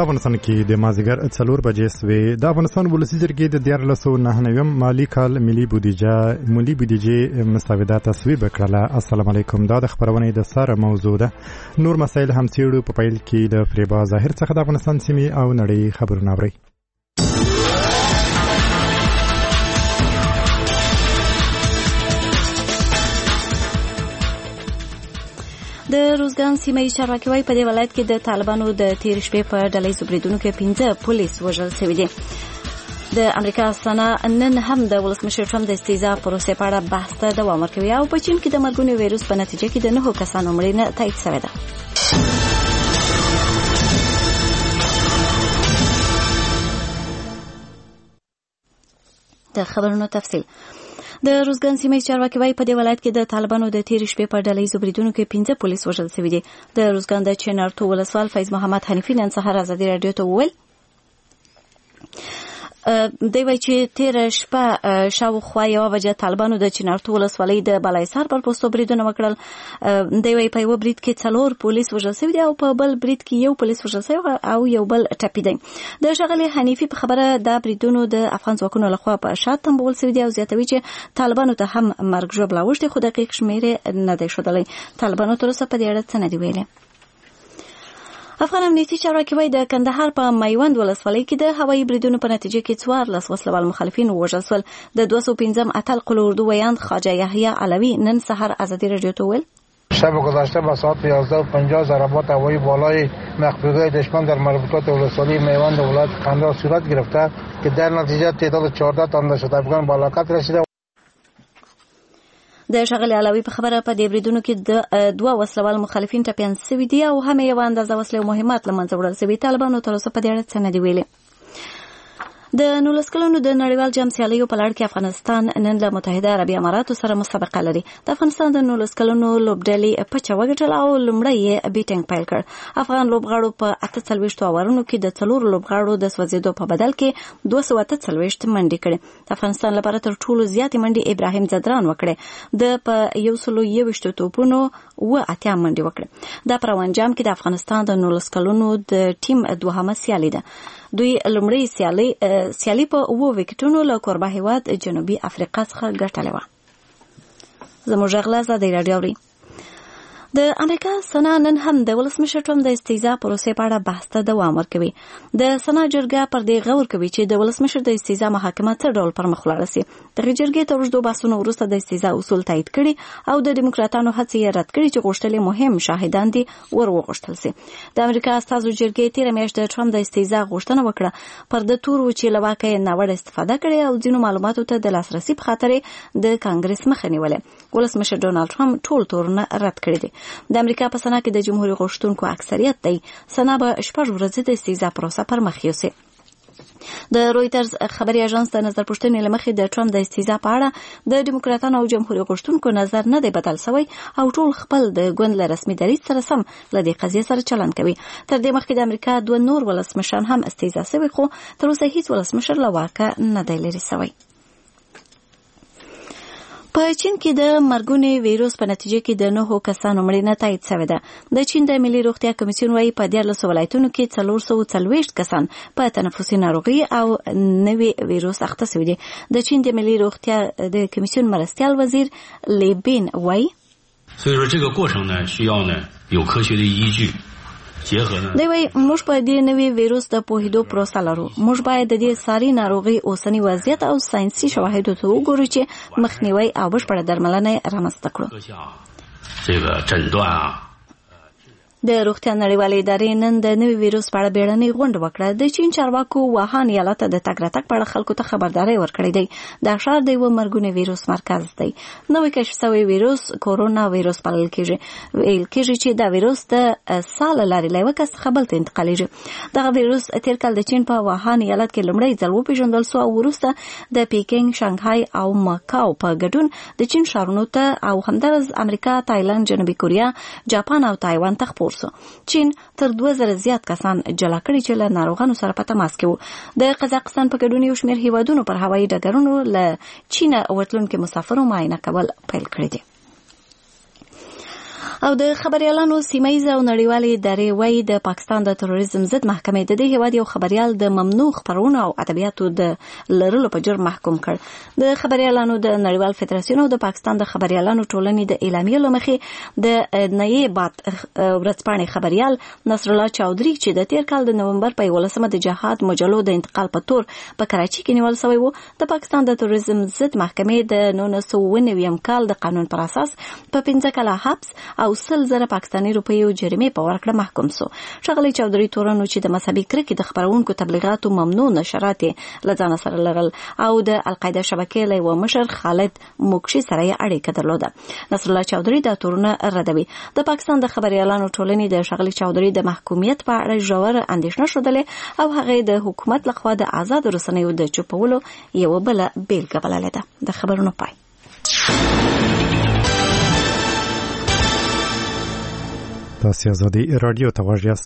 افغانستان کې د مازیګر 4 بجې سوې د افغانستان ولسی جرګې د 1499 مالی کال ملي بودیجې مسودات تصویب کړله. السلام علیکم. دا د خبرونې د سره موضوع ده. نور مسایل هم څېړو. په پیل کې د فریبا ظاهر څخه د افغانستان سیمې او نړۍ خبرونه اورئ. د روزګان سیمه چارواکي وايي په دې ولایت کې د طالبانو د تیر شپې په ډلهییزو بریدونو کې 15 پولیس وژل شوي دي. د امریکا سنا نن هم د ولسمشر ټرمپ د استهزاء پروسې په اړه بحث ته دوام ورکوي او په چین کې د مرګوني وایروس په نتیجه کې د 9 کسانو مړینه تایید شوې ده. د خبرونو تفصیل. د روزګان سیمه چارواکي وايي په دې ولایت کې د طالبانو د تیر شپې په ډلهییزو بریدونو کې 15 پولیس وژل شوي دي. د روزګان د چنارتو ولسوال فیض محمد حنیفي نن سهار ازادي رادیو ته وویل دی وایي چې تیر شپه شاوخوا یوه بجه طالبانو د چنارتو ولسوالۍ د بالایسار پر پوستو بریدونه وکړل. دی وایي په یوه برید کې 4 پولیس وژل شوي دي او په بل برید کې 1 پولیس وژل شوی او یو بل ټپي دی. د ښاغلي حنیفي په خبره دا بریدونو د افغان ځواکونو لخوا په شا تنبول شوي دي او زیاتوي چې طالبانو ته هم مرګ ژوبله اوښتې خو دقیق شمېرې نه دی ښودلی. طالبانو تر اوسه په دې اړه څه نه دي ویلي. افغان امنیتي چارواکي وايي د کندهار په میوند ولسوالۍ کې د هوایي بریدونو په نتیجه کې 14 وسلوال مخالفین وژل شول. د 215 اتل قل اردو ویاند خواجه یحیی علوی نن سحر ازادي رادیو ته ویل شب گذشته به ساعت 11:50 ضربات هوایی بالای مخفیگاه دشمن در مربوطات ولسوالی میوند ولایت قندهار صورت گرفته که در نتیجه تعداد 14 تن دهشتافکن به هلاکت رسیده. د ښاغلي علوي په خبره په دې بریدونو کې د 2 وسلوال مخالفین ټپیان شوي دي او هم یوه اندازه وسلې او مهمات له منځه وړل شوي. طالبانو تر اوسه په دې اړه څه نه دي ویلي. د 19 کلونو د نړیوال جام سیالیو په لړ کې افغانستان نن له متحده عربي اماراتو سره مسابقه لري. د افغانستان د 19 کلونو لوبډلې پچه وګټله او لومړی یې بیټینګ پیل کړ. افغان لوبغاړو په 48 اورونو کې د 4 لوبغاړو د سوځېدو په بدل کې 248 منډې کړې. د افغانستان لپاره تر ټولو زیاتې منډې ابراهیم زدران وکړې. د په 121 توپونو 8 منډې وکړې. دا پر انجام کې د افغانستان د 19 کلونو د ټیم دوهمه سیالي ده. دوی لومړی سیالي په 2 وکټونو له کوربه هیواد جنوبي افریقا څخه ګټلې وه. زموږ غږ له ازادۍ راډیو اورئ. د امریکا سنا نن هم د ولسمشر ټرمپ د استهزاء پروسې په اړه بحث ته دوام ورکوي. د سنا جرګه پر دې غور کوي چې د ولسمشر د استهزاء محاکمه څه ډول پر مخ ولاړه سي. دغه جرګې تر اوږدو بحثونو وروسته د استهزاء اصول تایید کړي او د ډیموکراتانو هڅې یې رد کړي چې غوښتل مهم شاهدان دي وغوښتل سي. د امریکا استازو جرګې تیر میاشت د ټرمپ د استهزاء غوښتنه وکړه پر د تور چې له واقع ناوړه استفاده کړي او ځینو معلوماتو ته د لاسرسي په خاطر د کانګرس مخه نیولې. ولسمشر ډونالد ټرمپ ټول تورونه رد کړي دي. د امریکا په سنا کې د جمهوریت غوښتونکو اکثریت دی. سنا به 6 ورځې د استهزاء پروسه پر مخ یوسي. د رویټرز خبري اژانس د نظر پوښتنې لمخې د ټرمپ د استهزاء په اړه د ډیموکراتانو او جمهوریت غوښتونکو نظر نه دی بدل شوی او ټول خپل د ګوند له رسمي دریځ سره سم له دې قضیې سره چلند کوي. تر دې مخکې د امریکا 2 نور ولسمشران هم استهزاء شوي خو تر اوسه هیڅ ولسمشر له واکه نه دی لرې شوی. په چین کې د مرګوني وایروس په نتیجه کې د 9 کسانو مړینه تایید شوې ده. د چین د ملي روغتیا کمیسیون وايي په 14 ولایتونو کې 440 کسان په تنفسي ناروغي او نوي وایروس اخته شوي دي. د چین د ملي روغتیا د کمیسیون مرستیال وزیر لی بین وايي 所以说这个过程呢需要呢有科学的依据。 دی وایي موږ په دې نوي ویروس د پوهېدو پروسه لرو. موږ باید د دې ساري ناروغي اوسني وضعیت او ساینسي شواهدو ته وګورو چې مخنیوي او بشپړه درملنه یې رامنځته کړو. د روغتیا نړیوالې ادارې نن د نوي ویروس په اړه بیړنۍ غونډه وکړه. د چین چارواکو ووهان ایالت ته د تګ راتګ په اړه خلکو ته خبرداری ورکړې دی. دا ښار د یوه مرګوني ویروس مرکز دی. نوی کشف شوی ویروس کورونا ویروس بلل کېږي. ویل کېږي چې دا ویروس د ساه له لارې له یوه کس څخه بل ته انتقالېږي. دغه ویروس تېر کال د چین په ووهان ایالت کې لومړی ځل وپېژندل شو او وروسته د پیکینګ، شانګهای او ماکاو په ګډون د چین ښارونو ته او همدارس امریکا، تایلند، جنوبي کوریا، جاپان او تایوان ته خپور شو. چین تر 2000 زیات کسان جلا کړي چې له ناروغانو سره په تماس کې وو. د قزاقستان په ګډون یو شمېر هیوادونو پر هوایي ډګرونو له چینه ورتلونکو مسافرو معاینه کول پیل کړي دي. او د خبريالانو سیمایي او نړیوالې ادارې وايي د پاکستان د تروریزم ضد محکمې د دې هیواد یو خبريال د ممنوع خبرونو او ادبیاتو د لرلو په جرم محکوم کړ. د خبريالانو د نړیوال فدراسیون او د پاکستان د خبريالانو ټولنې د اعلامیې لمخې د نایبات ورځپاڼې خبريال نصر الله چودري چې د تیر کال د نومبر په 11مه د جهاد مجلو د انتقال په تور په کراچي کې نیول شوی و، د پاکستان د تروریزم ضد محکمې د 1999 کال د قانون پر اساس په 15 کاله حبس او 100,000 پاکستاني روپیو جریمې په ورکړه محکوم شو. ښاغلي چودري تورنو چې د مذهبي کرکې د خبرونکو تبلیغاتو ممنوع نشرات له ځان سره لرل او د القاعده شبکې له یو مشر خالد موکشي سره اړیکه درلوده. نصر الله چودري دا تورونه ردوي. د پاکستان د خبريالانو ټولنې د ښاغلي چودري د محکومیت په اړه ژور اندېښنه شودلې او هغه د حکومت لخوا د آزاد رسنیو د چوپولو یو بل بیلګه بللې ده. د خبرونو پای. تاسو آزادی رادیو ته غوږ یاست.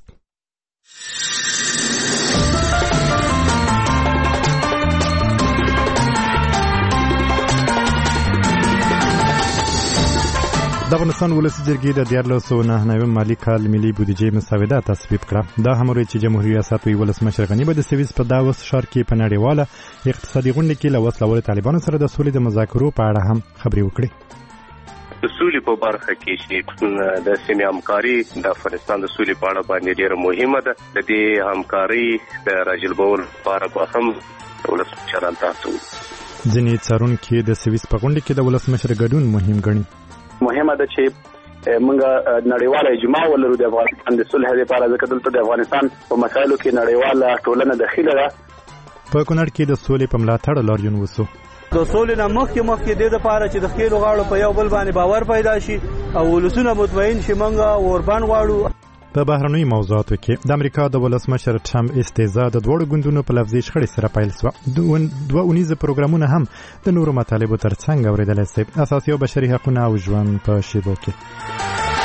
د افغانستان ولسي جرګې د 2009 مالي کال ملي بودیجې مسوده تصویب کړه. دا هم ورته چې جمهوریت ریاست وی ولسمشر غنی به د سویس په داوس ښار کې په نړیواله اقتصادي غونډه کې له وسلوال طالبانو سره د سولې د مذاکرو په اړه هم خبرې وکړي. د سولې په برخه کې چې د سیمې همکاري د افغانستان د سولې په اړه باندې ډېره مهمه ده. د دې همکاري د راجلبولو لپاره به هم ولسمشران تاسو ځینې څارونکي د سویس په غونډه کې د ولسمشر ګډون مهم ګڼي. مهمه ده چې موږ نړیواله اجماع ولرو د افغانستان د صلح لپاره، ځکه دلته د افغانستان په مسایلو کې نړیواله ټولنه دخیله ده. په کونړ کې د سولې په ملاتړ لاریون وسو. د سولې نه مخکې د لپاره چې د خېلو غاړو په یو بل باندې باور پیدا شي او ولسونه مطمئن شي موږ اوربان غواړو. په بهرنۍ موضوعاتو کې د امریکا د ولسمشر ټرمپ استهزاء د دوړو ګوندونو په لفظي شخړې سره پیل شو. دوه اونیزه پروګرامونه هم د نورو مطالبو ترڅنګ اوریدل شي. اساسي او بشري حقوقونه او ژوند په شیبو کې.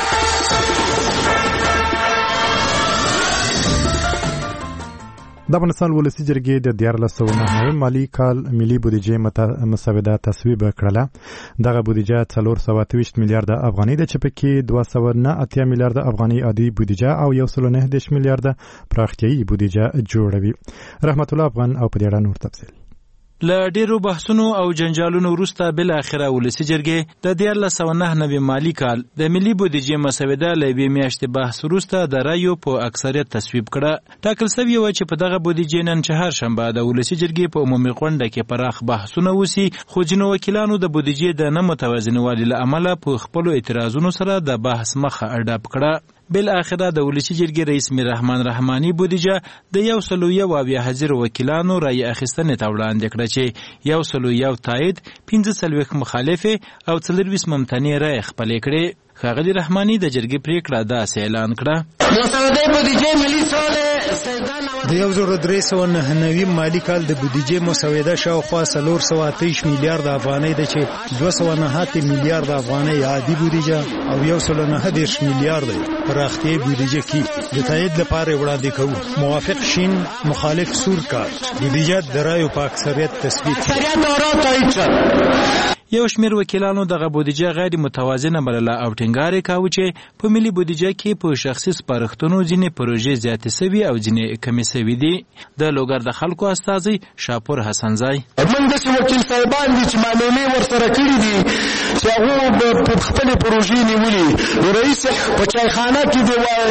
د افغانستان ولسي جرګې د 2009 مالي کال ملي بودیجې مسوده تصویب کړله. دغه بودیجه 428 میلیارډ افغانۍ ده چې پکې 209 میلیارډ افغانۍ عادي بودیجه او 119 میلیارډ پراختیایي بودیجه جوړوي. رحمت الله افغان او په دې اړه نور تفصیل. له ډیرو بحثونو او جنجالونو وروسته بل اخره ولسي جرګې د 2009 مالي کال د ملي بودیجې مسوده له یوې میاشتې بحث وروسته د رایو په اکثریت تصویب کړه. ټاکل شوی و چې په دغه بودیجې نن چهارشنبه د ولسي جرګې په عمومي غونډه کې پراخ بحثونه وشي، خو ځینو وکیلانو د بودیجې د نه متوازنوالي له امله په خپلو اعتراضونو سره د بحث مخه اډاپ کړه. بل اخره د ولسي جرګې رئیس میر رحمان رحماني بودیجه د 101 وکیلانو رای اخیستنې ته وړاندې کړه چې 101 تایید، 15 مخالف او 24 ممتنع رای خپل کړي. ښاغلي رحماني د جرګې پریکړه داسې اعلان کړه: مسوده بودیجه ملي سال د 1399 مالي کال د بودیجې مسوده شاوخوا 428 میلیارډ افغانۍ ده چې 209 میلیارډ افغانۍ عادي بودیجه او 119 میلیارډ پراختیایي بودیجه کې د تایید لپاره وړاندې کوو. موافق شین، مخالف سور کارت. بودیجه د رایو په اکثریت تصویب. یو شمیر وکیلانو دغه بودیجه غیر متوازنه بلله او ټینګار کاوه چې په ملي بودیجه کې په شخصي سپارښتنو ځینې پروژې زیاتې شوي او ځینې کمې شوي دي. د لوګر د خلکو استازی شاپور حسنزای: موږ داسې وکیل صاحبان دي چې معلومې ورسره کړي دي چې هغه په خپلې پروژې نیولي. رئیس په چایخانه کې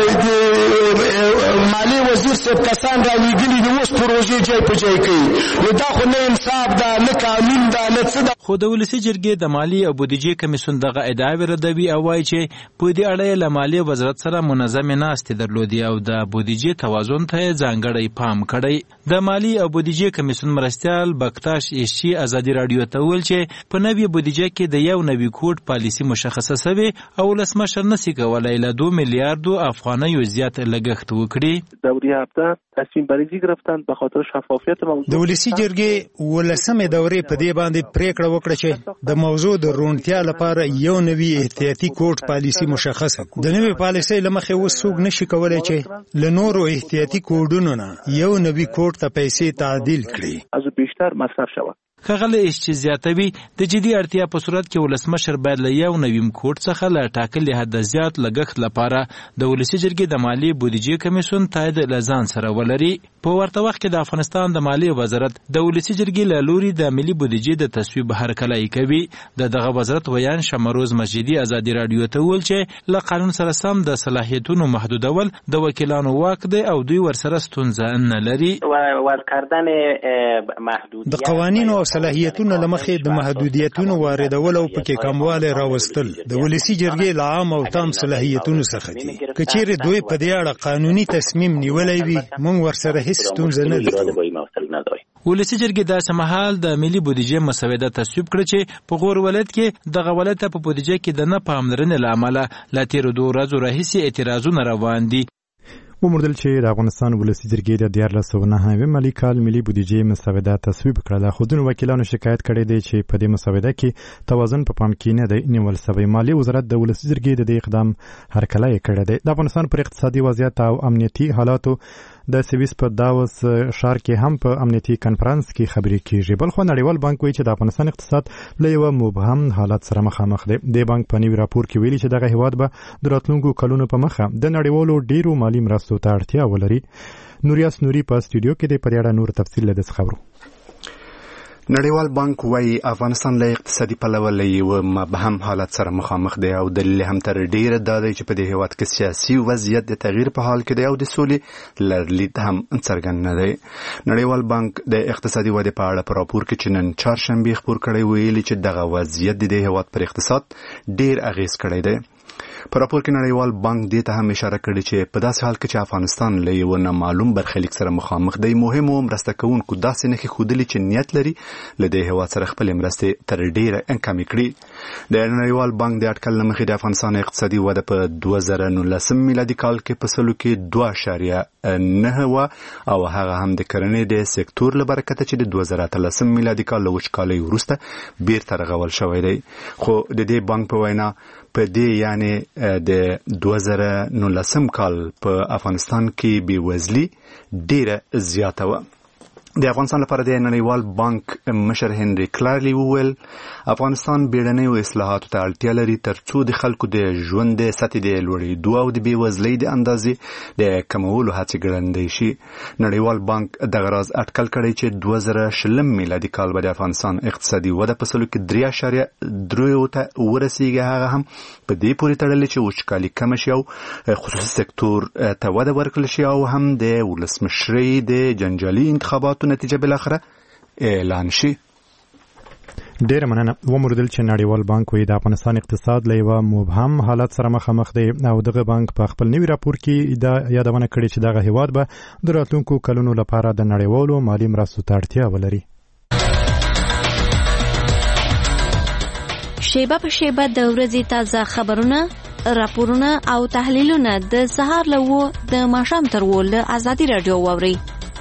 د مالي وزیر صاحب کسان رالیږلي دي، اوس پروژې جای په جای کوي. نو دا خو نه انصاف ده، نه قانون ده، نه څه ده. خو د ولسي جرګې د مالی او بودیجې کمیسیون دغه ادعاوې ردوي او وایي چې په دې اړه له مالیې وزارت سره منظمې ناستې درلودې او د بودیجې توازن ته ځانګړی پام کړی. د مالی او بودیجې کمیسیون مرستیال بکتاش ایشچی ازادي رادیو ته ویل چې په نوې بودیجه کې د 1 نوي کوډ پالیسي مشخصه شوې او ولسمشر نشي کولای له 2 میلیارډ افغانۍ زیات لګښت وکړي. دوره هفته تصمیم بریزی گرفتن به خاطر شفافیت موضوع. د ولسي جرګې ولسمې دورې په دې باندې پریکړه وکړه چې د موضوع د روڼتیا لپاره یو نوی احتیاطي کوډ پالیسي مشخصه کړي. د نوې پالیسۍ له مخې اوس څوک نشي کولای چې له نورو احتیاطي کوډونو نه یو نوی کوډ ته پیسې تعدیل کړي. از بیشتر مصرف شود. ښاغلی ایش چې زیاتوي د جدي اړتیا په صورت کې ولسمشر باید له 1.9 کوټ څخه له ټاکلي حده زیات لګښت لپاره د ولسي جرګې د مالي بودیجې کمیسیون تایید له ځان سره ولري. په ورته وخت کې د افغانستان د مالیې وزارت د ولسي جرګې له لوري د ملي بودیجې د تصویب هرکلی کوي. دغه وزارت ویان شمروز مسجدي ازادي رادیو ته وویل چې له قانون سره سم د صلاحیتونو محدودول د وکیلانو واک دی او دوی ورسره ستونزه نه لري. د قوانینو او صلاحیتونو له مخې د محدودیتونو واردول او پکې کموالی راوستل د ولسي جرګې له عام او تام صلاحیتونو څخه دي. که چیرې دوی په دې اړه قانوني تصمیم نیولی وي موږ ورسره هیڅ ستونزه نه لرو. ولسي جرګې داسې مهال د ملي بودیجې مسوده تصویب کړه چې په غور ولایت کې دغه ولایت ته په بودیجه کې د نه پاملرنې له امله له تېرو 2 ورځو راهیسې اعتراضونه روان دي. وموندل چې د افغانستان ولسي جرګې د 1409 مالي کال ملي بودیجې مسوده تصویب کړله، خو ځینو وکیلانو شکایت کړی دی چې په دې مسوده کې توازن په پام کې نه دی نیول سوی. مالیې وزارت د ولسي جرګې د دې اقدام هرکلی کړی دی. د افغانستان پر اقتصادي وضعیت او امنیتي حالاتو د سویس په داوس ښار کې هم په امنیتي کنفرانس کې خبرې کیږي. بل خو نړیوال بانک وایي چې د افغانستان اقتصاد له یو مبهم حالت سره مخامخ دی. د بانک په نوي راپور کې ویلي چې دغه هیواد به د راتلونکو کلونو په مخه د نړیوالو ډیرو مالي مرستو ته اړتیا ولري. نوریاس نوري په سټوډیو کې د پریاړه نور تفصیل له دې خبرو. نړیوال بانک وايي افغانستان له اقتصادي پلوه له یو مبهم حالت سره مخامخ دی او دلیل هم تر ډیره دا دی چې په دې هیواد کې سیاسي وضعیت د تغییر په حال کې دی او د سولې لرلید هم څرګند نه دی. نړیوال بانک د اقتصادي ودې په اړه په راپور کې چې نن چهارشنبه خپور کړی ویلي چې دغه وضعیت د دې هیواد پر اقتصاد ډیر اغیز کړی دی. په راپور کې نړیوال بانک دې ته هم اشاره کړې چې په داسې حال کې چې افغانستان له یو نامعلوم برخلیک سره مخامخ دی، مهمو مرسته کوونکو داسې نښې ښودلي چې نیت لري له دې هیواد سره خپلې مرستې تر ډیره کمې کړي. د نړیوال بانک د اټکل له مخې د افغانستان اقتصادي وده په 2019 میلادي کال کې په سلو کې 2.9 وه او هغه هم د کرنې د سکتور له برکته چې د 2013 میلادي کال له وچکالۍ وروسته بیرته رغول شوی دی. خو د دې بانک په وینا په دې یعنی د 2019 کال په افغانستان کې بېوزلي ډیره زیاته وه. د افغانستان لپاره د نړیوال بانک مشر هنري کلارلی وویل افغانستان بیړنیو اصلاحاتو ته اړتیا لري ترڅو د خلکو د ژوند د سطحې د لوړېدو او د بېوزلۍ د اندازې د کمولو هڅې ګړندۍ شي. نړیوال بانک دغه راز اټکل کړی چې 2020 میلادي کال به د افغانستان اقتصادي وده په سلو کې 3.3 ته ورسیږي. هغه هم په دې پورې تړلې چې وچکالي کمه شي او خصوصي سکتور ته وده ورکړل شي او هم د ولسمشرۍ د جنجالي انتخاباتو نتیجه بالاخره اعلان شي. ډیره مننه. وموندل چې نړیوال بانک وایي د افغانستان اقتصاد له یو مبهم حالت سره مخامخ دی او دغه بانک په خپل نوي راپور کې دا یادونه کړې چې دغه هیواد به د راتلونکو کلونو لپاره د نړیوالو مالي مرستو ته اړتیا ولري. شیبه په شیبه د ورځې تازه خبرونه، راپورونه او تحلیلونه د سهار له 9 د ماښام تر 10 له ازادي رادیو واورئ.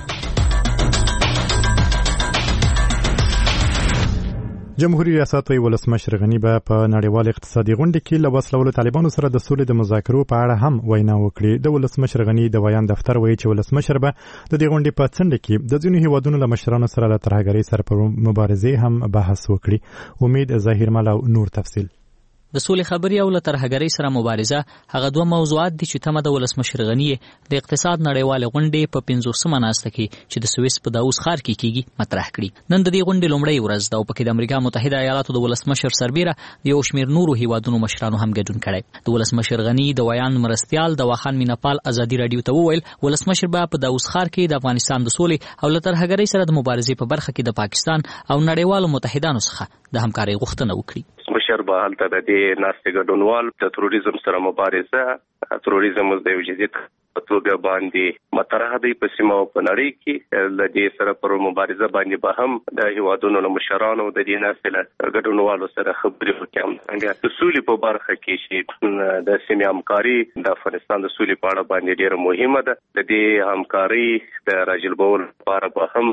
جمهوریت ریاست وی ولسمشر غنی به په نړیوال اقتصادي غونډه کې له وسلوالو طالبانو سره د سولې د مذاکرو په اړه هم وینا وکړي. د ولسمشر غنی د بیان دفتر وایي چې ولسمشر به د دې غونډې په څنډه کې د ځینو هیوادونو له مشرانو سره له ترهګرۍ سره په مبارزې هم بحث وکړي. امید ظاهرمل او نور تفصیل. د سولې خبري او له ترهګرۍ سره مبارزه هغه دوه موضوعات دي چې تمه د ولسمشر غنی د اقتصاد نړیوال غونډې په 50مه ناسته کې چې د سویس په داوس ښار کې کیږي مطرح کړي. نن د دې غونډې لومړی ورځ ده او پکې د امریکا متحده ایالاتو د ولسمشر سربیره د یو شمېر نورو هیوادونو مشرانو هم ګډون کړی. د ولسمشر غنی د ویان مرستیال د واخان میناپال ازادي رادیو ته وویل ولسمشر به په داوس ښار کې د افغانستان د سولې او له ترهګرۍ سره د مبارزې په برخه کې د پاکستان او نړیوالو متحدانو څخه د همکارۍ غوښتنه وکړي. مشر به هلته د دې ناستې ګډونوال د تروریزم سره مبارزه، تروریزم د یو جدي په توګه باندې مطرح دی په سیمه او په نړۍ کې. د دې سره پر مبارزه باندې به هم د هیوادونو له مشرانو د دې ناستې له ګډونوالو سره خبرې وکړي. څنګه د سولې په برخه کې چې د سیمې همکاري د افغانستان د سولې په اړه باندې ډېره مهمه ده. د دې همکاري د راجلبولو لپاره به هم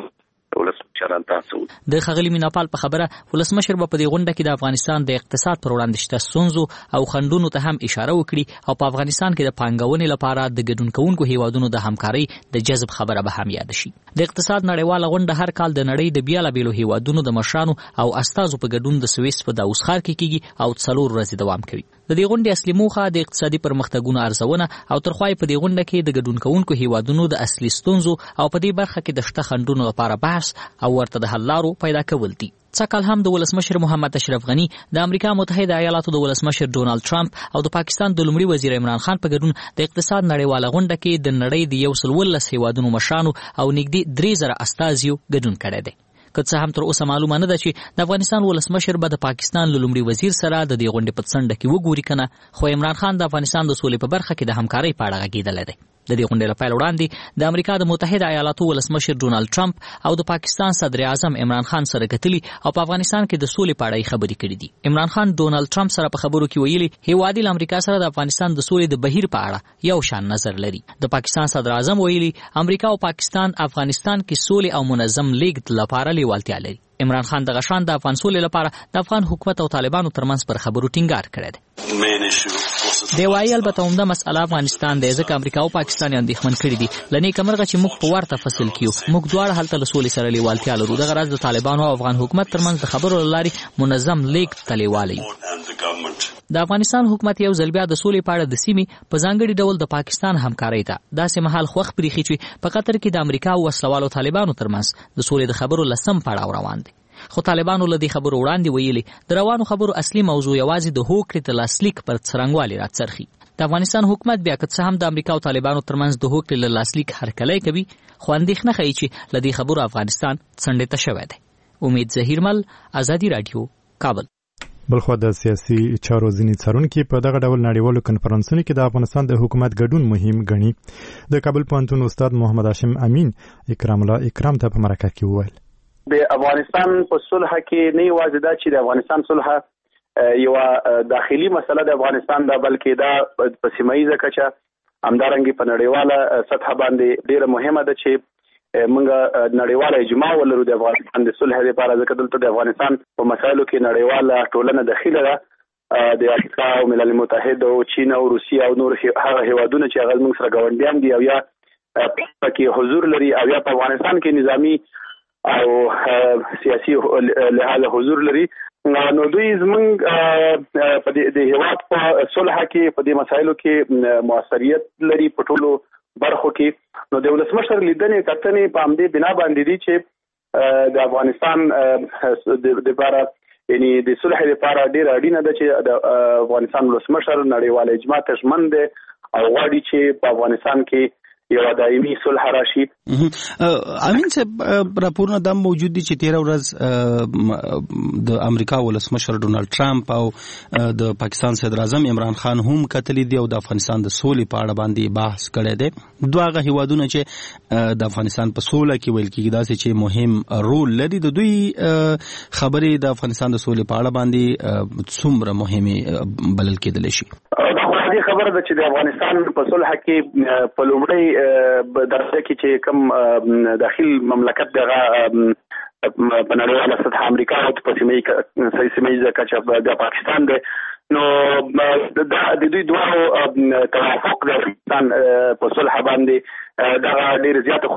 ولسمشران تاسو د خغلی میناپال په خبره ولسمشر په دې غونډه کې د افغانستان د اقتصاد پر وړاندې شته ستونزو او خنډونو ته هم اشاره وکړي او په افغانستان کې د پانګونې لپاره د ګډون کوونکو هیوادونو د همکارۍ د جذب خبره به هم یاد شي. د اقتصاد نړیواله غونډه هر کال د نړۍ د بیلابېلو هیوادونو د مشرانو او استازو په ګډون د سویس په داوس ښار کې کیږي او 4 ورځې دوام کوي. د دې غونډې اصلي موخه د اقتصادي پرمختګونو ارزونه او ترخوای په دې غونډه کې د ګډون کوونکو هیوادونو د اصلي ستونزو او په دې برخه کې د شته خنډونو لپاره بحث او ورته د حل لارو پیدا کول دي. څکل هم د ولسمشر محمد اشرف غنی، د امریکا متحده ایالاتو د ولسمشر ډونالد ټرمپ او د پاکستان د لومړي وزیر عمران خان په ګډون د اقتصاد نړیواله غونډه کې د نړۍ د 119 هیوادونو مشرانو او نږدې 3000 استازیو ګډون کړی دی. که څه هم تر اوسه معلومه نه ده چې د افغانستان ولسمشر به د پاکستان لومړي وزیر سره د دې غونډې په څنډه کې وګوري کنه، خو عمران خان د افغانستان د سولې په برخه کې د همکارۍ په اړه غږېدلی دی. د دې غونډې لپاره وړاندې د امریکا د متحده ایالاتو ولسمشر ډونالد ټرمپ او د پاکستان صدر اعظم عمران خان سره کتلي او په افغانستان کې د سولې په اړه خبرې کړې دي. عمران خان ډونالد ټرمپ سره په خبرو کې ویلي هیواد له امریکا سره د افغانستان د سولې د بهیر په اړه یو شان نظر لري. د پاکستان صدر اعظم ویلي امریکا او پاکستان افغانستان کې سولې او منظم لیږد لپاره لیوالتیا لري. عمران خان د غشان د افغان سولې لپاره د افغان حکومت او طالبانو ترمنځ پر خبرو ټینګار کړی دی. دی وايي البته عمده مسأله افغانستان دی، ځکه امریکا او پاکستان یې اندېښمن کړي دي. لنې کمرغه چې موږ په ورته فصل کې یو، موږ دواړه هلته له سولې سره لیوالتیا لرو. دغه راز د طالبانو او افغان حکومت ترمنځ د خبرو له لارې منظم لیږد ته لیوالی. د افغانستان حکومت یو ځل بیا د سولې په اړه د سیمې په ځانګړي ډول د پاکستان همکارۍ ته داسې مهال خوښ پریښي چې په قطر کې د امریکا او وسلوالو طالبانو ترمنځ د سولې د خبرو لسم پړاو روان دی. خو طالبانو له دې خبرو وړاندې ویلي د روانو خبرو اصلي موضوع یوازې د هوکړې د لاسلیک پر څرنګوالي راڅرخي. د افغانستان حکومت بیا که څه هم د امریکا او طالبانو ترمنځ د هوکړې له لاسلیک هرکلی کوي، خو اندېښنه ښیي چې له دې خبرو افغانستان څنډې ته شوی دی. امید ظهیرمل، ازادي راډیو، کابل. بلخو د سیاسي چارو ځینې څارونکي په دغه ډول نړیوالو کنفرانسونو کې د افغانستان د حکومت ګډون مهم ګڼي. د کابل پوهنتون استاد محمد هاشم امین اکرام الله اکرام ته په مرکه کې وویل د افغانستان په صلح کې نه یوازې دا چې د افغانستان صلح یو داخلي مسله د افغانستان دا، بلکې دا په سیمایي کچه همدارنګه په نړیواله سطح باندې ډیره مهمه ده چې موږ نړیواله اجماع ولرو د افغانستان د صلح لپاره، ځکه دلته د افغانستان په مسایلو کې نړیواله ټولنه داخله ده. د امریکا او ملل متحد او چین او روسیه او نور هغه هیوادونه چې هغه موږ سره ګاونډیان دي او یا پکې حضور لري او یا په افغانستان کې نظامی او سیاسي لحاظ حضور لري، نو دوی زمونږ په د هیواد په صلح کې په دې مسایلو کې موثریت لري په ټولو برخو کې. نو د ولسمشر لیدنې کتنې په همدې بنا باندې دي چې د افغانستان د لپاره یعنی د صلح لپاره ډېر اړینه ده چې د افغانستان ولسمشر نړیواله اجماع ته ژمن دی او غواړي چې په افغانستان کې یو دایمي صلح راشي. امین صاحب، راپورونه دا موجود دي چې 13 ورځ د امریکا ولسمشر ډونالد ټرمپ او د پاکستان صدر اعظم عمران خان هم کتلی دی او د افغانستان د سولې په اړه باندې بحث کړی دی. دواغه هیوادونه چې د افغانستان په سوله کې ویل کېږي داسې چې مهم رول لري، د دوی خبرې د افغانستان د سولې په اړه باندې څومره مهمه بلل کېدلی شي؟ دې خبره ده چې د افغانستان په صلح کې په لومړی درجه کې چې کوم داخل مملکت دغه په نړیواله سطح امریکا او په سیمه کچه د پاکستان دی، نو د دوی دواړو توافق د افغانستان په صلح باندې دا ډېر زیاته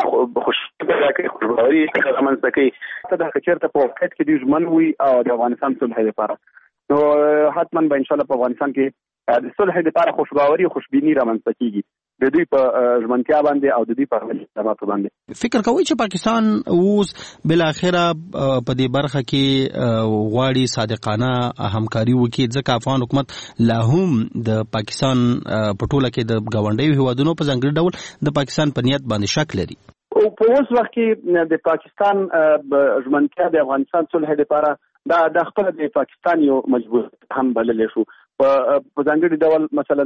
خوشباوري رامنځته کوي. دا که چېرته په وخت کې دوی ژمن وي او د افغانستان صلح لپاره، نو حتما به انشاءالله په افغانستان کې د صلح لپاره خوشباوري او خوشبیني رامنځته کیږي د دوی په ژمنتیا باندې او د دوی په خدماتو باندې. فکر کوي چې پاکستان اوس بل اخره په دې برخه کې غواړي صادقانه همکاري وکړي، ځکه افغان حکومت لا هم د پاکستان په ټوله کې د ګاونډیو هیوادونو په ځانګړي ډول د پاکستان په نیت باندې شک لري. او په اوس وخت کې د پاکستان ژمنتیا د افغانستان صلح لپاره دا خپل د پاکستان یو مجبور هم بللی شو. په ځانګړي ډول مثلا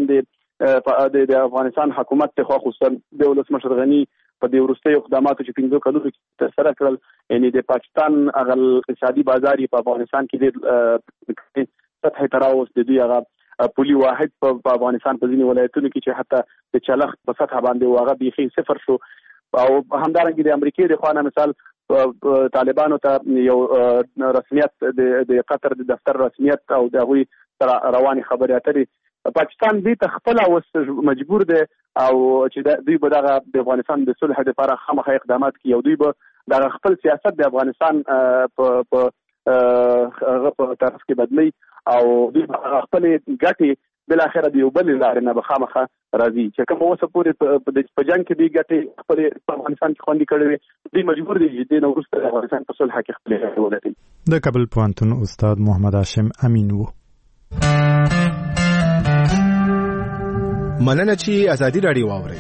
د افغانستان حکومت ته خصوصا د ولسمشر غنی په دې وروستیو اقداماتو چې 15 کلونو کې ترسره کړل، یعنی د پاکستان هغه اقتصادي بازار په افغانستان کې د سطح تراوس د دوی هغه پولي واحد په افغانستان په ځینې ولایتونو کې چې حتی د چلخ په سطح باندې هغه بیخي صفر شو، او همدارنګه د امریکای د خوانه مثال طالبانو ته یو رسمیت د قطر د دفتر رسمیت او د هغوی سره روانې خبرې اترې پاکستان دې ته خپل اوس مجبور دی او چې دوی به دغه د افغانستان د صلح لپاره خامخا اقدامات کوي او دوی به دغه خپل سیاست د افغانستان په طرف کې بدلی او دوی خپل ګټې بل اخر دی یو بل لارې نه به خامخا راځي چې کوم اوسه پورې په جنگ کې دی ګټې خپل افغانستان کې خوندي کړې دوی مجبور دي چې د وروسته افغانستان په صلح کې خپل ولري. د کابل پوهنتون استاد محمد هاشم امین وو. مننه چې ازادي راډیو واورئ.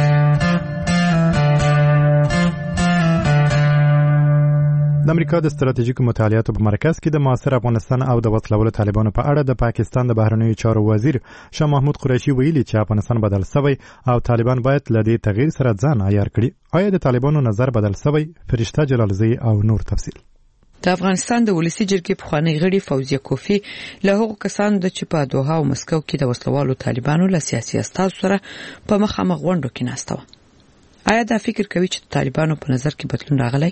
د امریکا د ستراتیژیکو مطالعاتو په مرکز کې د معاصر افغانستان او د وسلوالو طالبانو په اړه د پاکستان د بهرنیو چارو وزیر شاه محمود قریشي ویلي چې افغانستان بدل شوی او طالبان باید له دې تغییر سره ځان عیار کړي. آیا د طالبانو نظر بدل شوی؟ فرشته جلالزی او نور تفصیل. د افغانستان د ولسی جرګې پخوانی غړي فوزیه کوفی له هغو کسانو د چې په دوحه او مسکو کې د وسلوالو طالبانو له سیاسي استازو سره په مخامخ غونډو کې ناسته وه. آیا دا فکر کوي چې طالبانو په نظر کې بدلون راغلی؟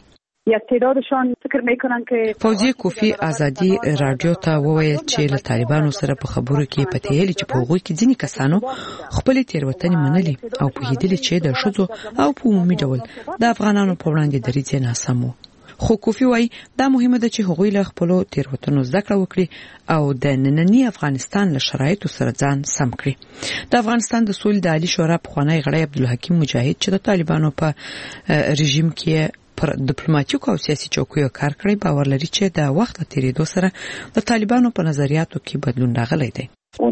فوزیه کوفی ازادي رادیو ته وویل چې له طالبانو سره په خبرو کې پتهیلي چې په هغوی کې ځینې کسانو خپل تیروتنې منلي او پوهېدلي چې د ښځو او په عمومي ډول د افغانانو په وړاندې دریځ یې ناسم و. خو کوفی وایي دا مهمه ده چې هغوی له خپلو تیروتنو زده کړه وکړي او د ننني افغانستان له شرایطو سره ځان سم کړي. د افغانستان د سولې د عالي شورا پخوانی غړی عبدالحکیم مجاهد چې د طالبانو په رژیم کې پر ډیپلوماټیکو او سیاسي چوکیو کار کړی باور لري چې د وخت له تیریدو سره د طالبانو په نظریاتو کې بدلون راغلی دی. د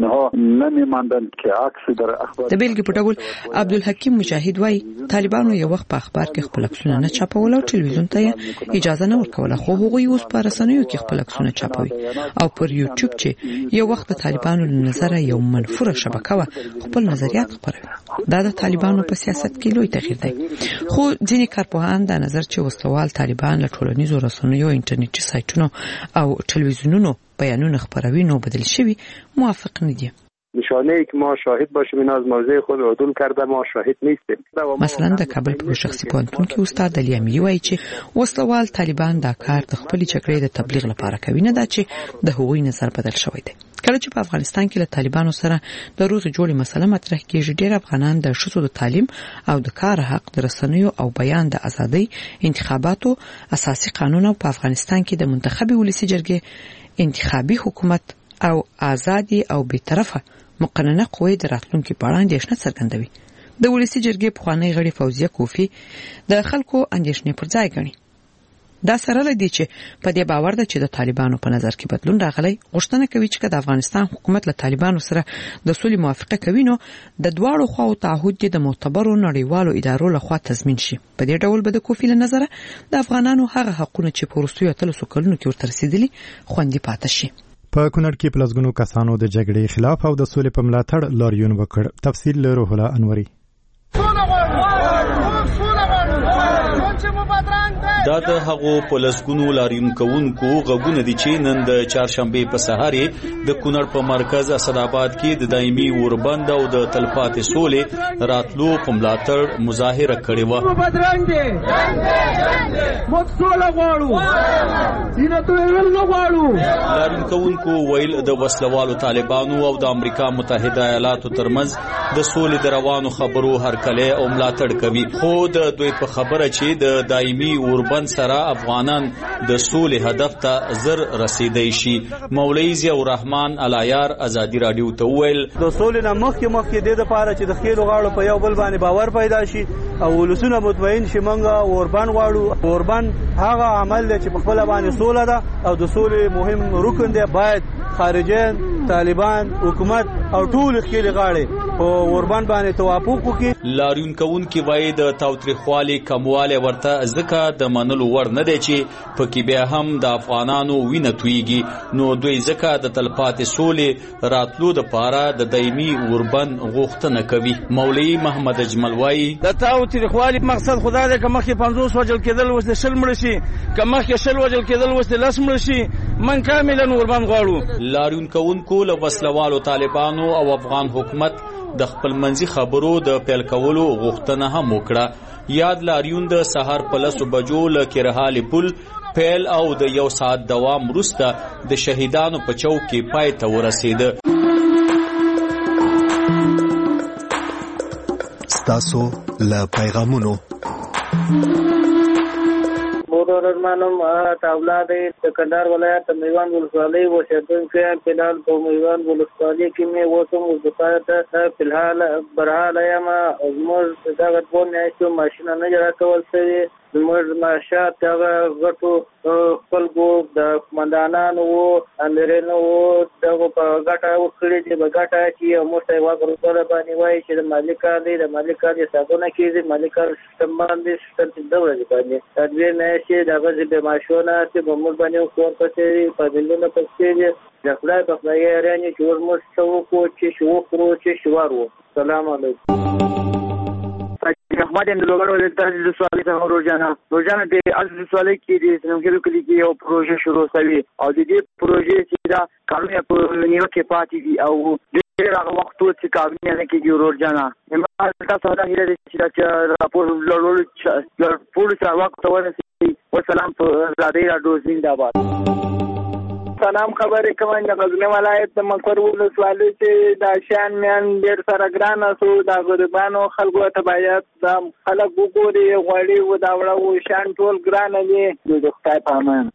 بیلګې په ډول عبدالحکیم مجاهد وایي طالبانو یو وخت په اخبار کې خپل عکسونه نه چاپول او ټلویزیون ته اجازه نه ورکوله، خو هغوی اوس په رسنیو کې خپل عکسونه چاپوي او پر یوټیوب چې یو وخت د طالبانو له نظره یو منفوره شبکه وه خپل نظریات خپروي. دا د طالبانو په سیاست کې لوی تغییر دی. خو ځینې کارپوهان دا نظر چې وسلوال طالبان له ټولنیزو رسنیو، انټرنیټي سایټونو او ټلویزیونونو بیانونه خپروي نو بدل شوی موافق نه دي. نشانه‌ای که ما شاهد باشیم این از موضع خود عدول کرده ما شاهد نیستیم. مثلا د کابل په شخصي پوهنتون کې استاد علي اميري وایي چې وسلوال طالبان دا کار د خپل چکرې د تبلیغ لپاره کوي، نه دا چې د هغوی نظر بدل شوی دی. کله چې په افغانستان کې له طالبانو سره د روغې جوړې مسله مطرح کېږي، ډېر افغانان د ښځو د تعلیم او د کار حق، د رسنیو او بیان د ازادۍ، انتخاباتو، اساسي قانون او په افغانستان کې د منتخبي ولسی جرګې انتخابي حکومت او آزادي او بیطرفه مقننه قوې د راتلونکي په اړه اندېښنه څرګندوي. د ولسی جرګې پخوانی غړي فوزیه کوفی د خلکو اندېښنې پر ځای ګڼي. دا سره لدی چې په دې باور ده چې د طالبانو په نظر کې بدلون راغلی، غوښتنه کوي چې د افغانستان حکومت له طالبانو سره د سولې موافقه کوي نو د دواړو خواو تعهد د معتبرو نړیوالو ادارو لخوا تضمین شي. په دې ډول به د کوفی له نظره د افغانانو هغه حقونه چې په وروستیو 13 کلونو کې ورته رسیدلي خوندي پاتې شي. په کونړ کې پلسګونو کسانو د جګړې خلاف او د سولې په ملاتړ لاریون وکړ. تفصیل له روح الله انوري. دا د هغو پلسګونو لاریون کوونکو غږونه دي چې نن د چهارشنبه په سهار د کونړ په مرکز اسداباد کې د دایمي اوربند او د تلپاتې سولې راتلو په ملاتړ مظاهره کړې و. لاریون کوونکو ویل د وسلوالو طالبانو او د امریکا متحده ایالاتو ترمنځ د سولې د روانو خبرو هرکلی او ملاتړ کوي، خو د دوی په خبره چې د دایمي اوربند سره افغانان د سولې هدف ته زر رسیدای شي. مولوی ضیاء الرحمن علایار ازادي رادیو ته ویل د سولې نه مخکې د لپاره چې د خېلو غاړو په یو بل باندې باور پیدا شي او ولسونه مطمئن شي منګه اوربند غواړو. اوربند هغه عمل دی چې په خپل باندې سوله ده او د سولې مهم رکن دی. باید خارجین، طالبان، حکومت او ټول خېلې غاړي په اوربند باندې توافق وکړي. لاریون کوونکي وایي د تاوتریخوالي کمواله ورته ځکه د منلو ور نه دی چې پکې بیا هم د افغانانو وینه تویږي، نو دوی ځکه د تلپاتې سولې راتلو دپاره د دایمي اوربند غوښتنه کوي. مولوي محمد اجمل وایي د تاوتریخوالي مقصد خدا دی که مخکې 50 وجل کېدل اوس د 100 مړه شي، که مخکې 100 وجل کېدل اوس د 10 مړه شي. من کاملا اوربند غواړو. لاریون کوونکو له وسلوالو طالبانو او افغان حکومت د خپلمنځي خبرو د پیل کولو غوښتنه هم وکړه. یاد لاریون د سهار په 10 بجو له کرهالي پل پیل او د 1 ساعت دوام وروسته د شهیدانو په چوک کې پای ته ورسېده. ستاسو له پیغامونو منم اولاد د کندهار ولایت میوان ولسوالۍ اوسېدونکی فلحال په میوان ولسوالۍ کې مې اوس هم وظیفه فلحال برحاله یم. زموږ دغه 2 میاشتو ماشین نه جوړ کول شوي. زموږ معاشات دغه غټو خلکو د قمندانانو وو امیرانو وو دغه په ګټه وکړي چې په ګټه چې موږ ته وګورو باندې وایي چې د مالکان دی د مالکان حسابونه کېږي مالکان سیستم باندې سیستم د ورځې باندې تدویر نه شي دغه به ماشونه چې په موږ باندې خور پسې په دلونه پسې د خدای په خدای رانه چې موږ څو کو چې شو خو چې شوارو. سلام علیکم. احمد اندلوګړو د تاسو سوالي څنګه روزانه د اصل سوالي کې د سنمګلو کلی کې یو پروژه شروع شوی او د دې پروژې چې دا کارونه په نیو کې پاتې دي او ډېر هغه وخت چې کارونه نه کېږي روزانه ما تاسو ته هیله چې راپور لولو پولیس راوخت ورسي. والسلام په زادي راډیو زنده‌باد. سلام خبرې کوم د غزنی ولایت د مقر ولسوالۍ چې د شان میان ډېر سره ګران اسو د غریبانو خلکو ته باید د خلک وګوري غوړي و دا وړو شان ټول ګران دي د خدای په امان.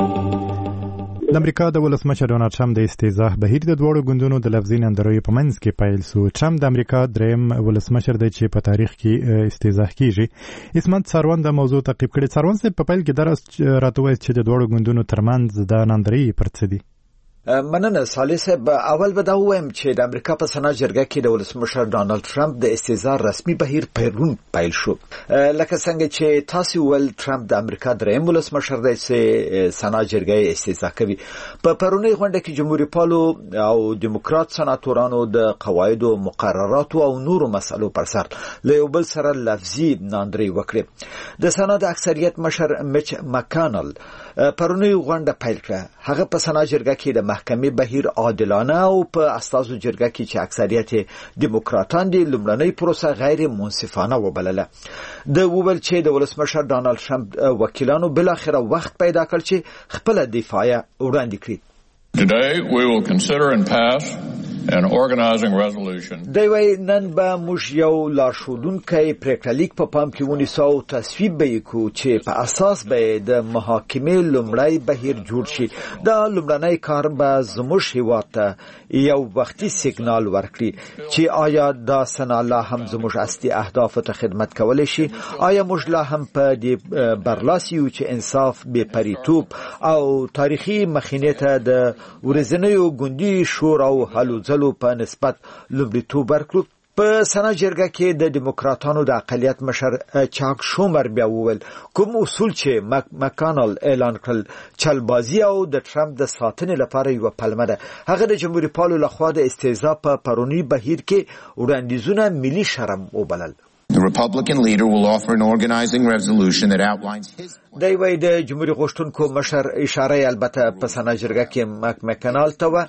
د امریکا د ولسمشر ډونالد ټرمپ د استهزاء بهیر د دوړو ګوندونو د لفظي نندرې په منځ کې پیل سو. ټرمپ د امریکا دریم ولسمشر دی چې په تاریخ کې استهزاء کیږي. اسمت څاروان د موضوع تعقیب کړي. څاروان سره په پیل کې درس راته وایي چې د دوړو ګوندونو ترمنځ د نندرې پرڅ دي. مننه صالح صاحب. اول به دا وایم چې د امریکا په سنا جرګه کې د ولسمشر ډونالد ټرمپ د استهزاء رسمي بهیر پرون پیل شو. لکه څنګه چې تاسو ول ټرمپ د امریکا دریم ولسمشر دی چې سنا جرګه استهزاء کوي. په پرونی غونډه کې جمهوریت پالو او دیموکرات سناتورانو د قواعد او مقررات او نورو مسلو پر سر له یو بل سره لفظي ناندري وکړي. د سنا د اکثریت مشر میچ مکانل پرونی غونډه پیل کړه. هغه په سنا جرګه کې د محکمې بهیر عادلانه او په اساسو جرګه کې چې اکثریت دیموکراتان دي لومړنۍ پروسه غیر منصفانه وبلله. د وویل چې د ولسمشر ډونالد ټرمپ وکیلانو بل اخره وخت پیدا کړ چې خپل دفاع وړاندې کړي. Today we will consider and pass an organizing resolution. دوی نن به موږ یو لارښودونکی پریکړلیک په پام کې ونیسو او تصویب به وکړو چې په اساس به د محاکمې لومړی بهیر جوړ شي. دا لومړنی کار به زموږ هیواد ته یو وختي سیګنال ورکړي چې آیا دا سنا لا هم زموږ اصلي اهداف ته خدمت کولی شي. آیا موږ لا هم په دې برلاسي یو چې انصاف بې پریتوب او تاریخي مخینې ته د ورځنیو ګوندي شور او هلو په نسبت لومړیتوب ورکړو. په سنا جرګه کې د دیموکراتانو د اقلیت مشر چاک شومر بیا وویل کوم اصول چې مکانل اعلان کړل چلبازي او د ټرمپ د ساتنې لپاره یو پلمه ده. هغه د جمهوریت پالو لخوا د استهزاء په پرونی بهیر کې وړاندیزونه ملي شرم وبلل. The Republican leader will offer an organizing resolution that outlines his دی وای د جمهوریت غوښتونکو مشر اشاره البته په سنا جرګه کې مکانال ته و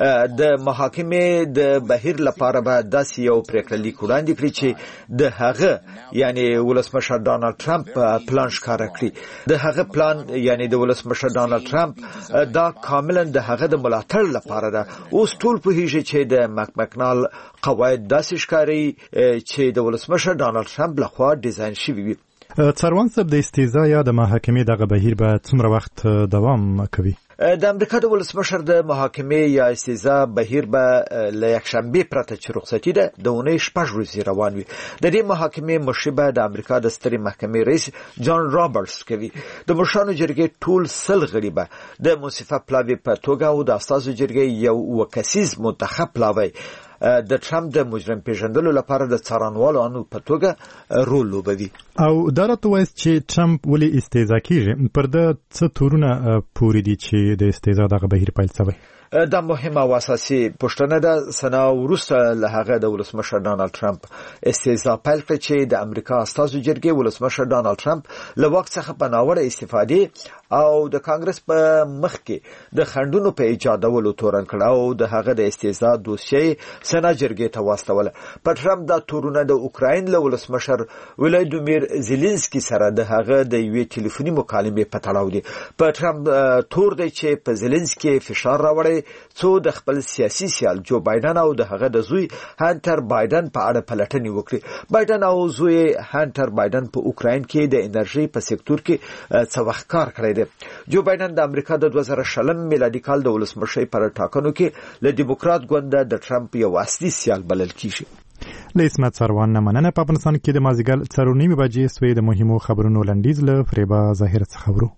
د محاکمې د بهیر لپاره به داسې یو پریکړلیک وړاندې کړي چې د هغه یعنی ولسمشر ډونالد ټرمپ پلان ښکاره کړي. د هغه پلان یعنی د ولسمشر ډونالد ټرمپ دا کاملا د هغه د ملاتړ لپاره ده. اوس ټول پوهیږي چې د مکانال قواعد داسې ښکاري چې د ولسمشر ډونالد ټرمپ لخوا ډیزاین شوي وي. څاروان صاحب د استهزاء یا د محاکمې دغه بهیر به څومره وخت دوام کوي؟ د امریکا د ولسمشر د محاکمې یا استهزاء بهیر به له یکشنبه پرته چې رخصتي ده د اونۍ 6 ورځې روان وي. د دې محاکمې مشر به د امریکا د سترې محکمې رئیس جان رابرټس کوي. د مشرانو جرګې ټول 100 غړي به د منصفه پلاوي په توګه او د اساسو جرګې یو وکسیز منتخب پلاوي د ټرمپ د مجرم پیژندلو لپاره د څارنوالو انو په توګه رول لوبوي. او دا راته وایي چې ټرمپ ولې استهزاء کیږي. پر د څه تورونه پوری دي چې د استهزاء دغه بهیر پیل شوی؟ دا مهمه او اساسي پوښتنه ده. سنا وروسته له هغه د ولسمشر ډونالد ټرمپ استهزاء پیل کړ چې د امریکا اساسو جرګې ولسمشر ډونالد ټرمپ له واک څخه په ناوړه استفادې او د کانګرس په مخ کې د خندونو په ایجادولو تورن کړ او د هغه د استهزاء دوسیه سنا جرګې ته واستوله. په ټرمپ دا تورونه د اوکراین له ولسمشر ولادیمیر زيلنسکي سره د هغه د یوې ټلیفوني مکالمې په تړاو دي. په ټرمپ تور دی چې په زيلنسکي فشار راوړي څو د خپل سیاسي سیال جو بایدن او د هغه د زوی هانټر بایدن په اړه پلټنې وکړي. بایدن او زوی هانټر بایدن په اوکراین کې د انرژي په سکتور کې څه وخت کار کړی دی. جو بایدن د امریکا د 2020 میلادي کال د ولسمشر پر ټاکنو کې له دیموکرات ګوند د ټرمپ یو اصلي سیال بلل کیږي. له اسمت سروان نه مننه. په افغانستان کې د مازیګر 4:30 بجې سوی د مهمو خبرونو لنډیز له فریبا ظاهر څخه خبرو.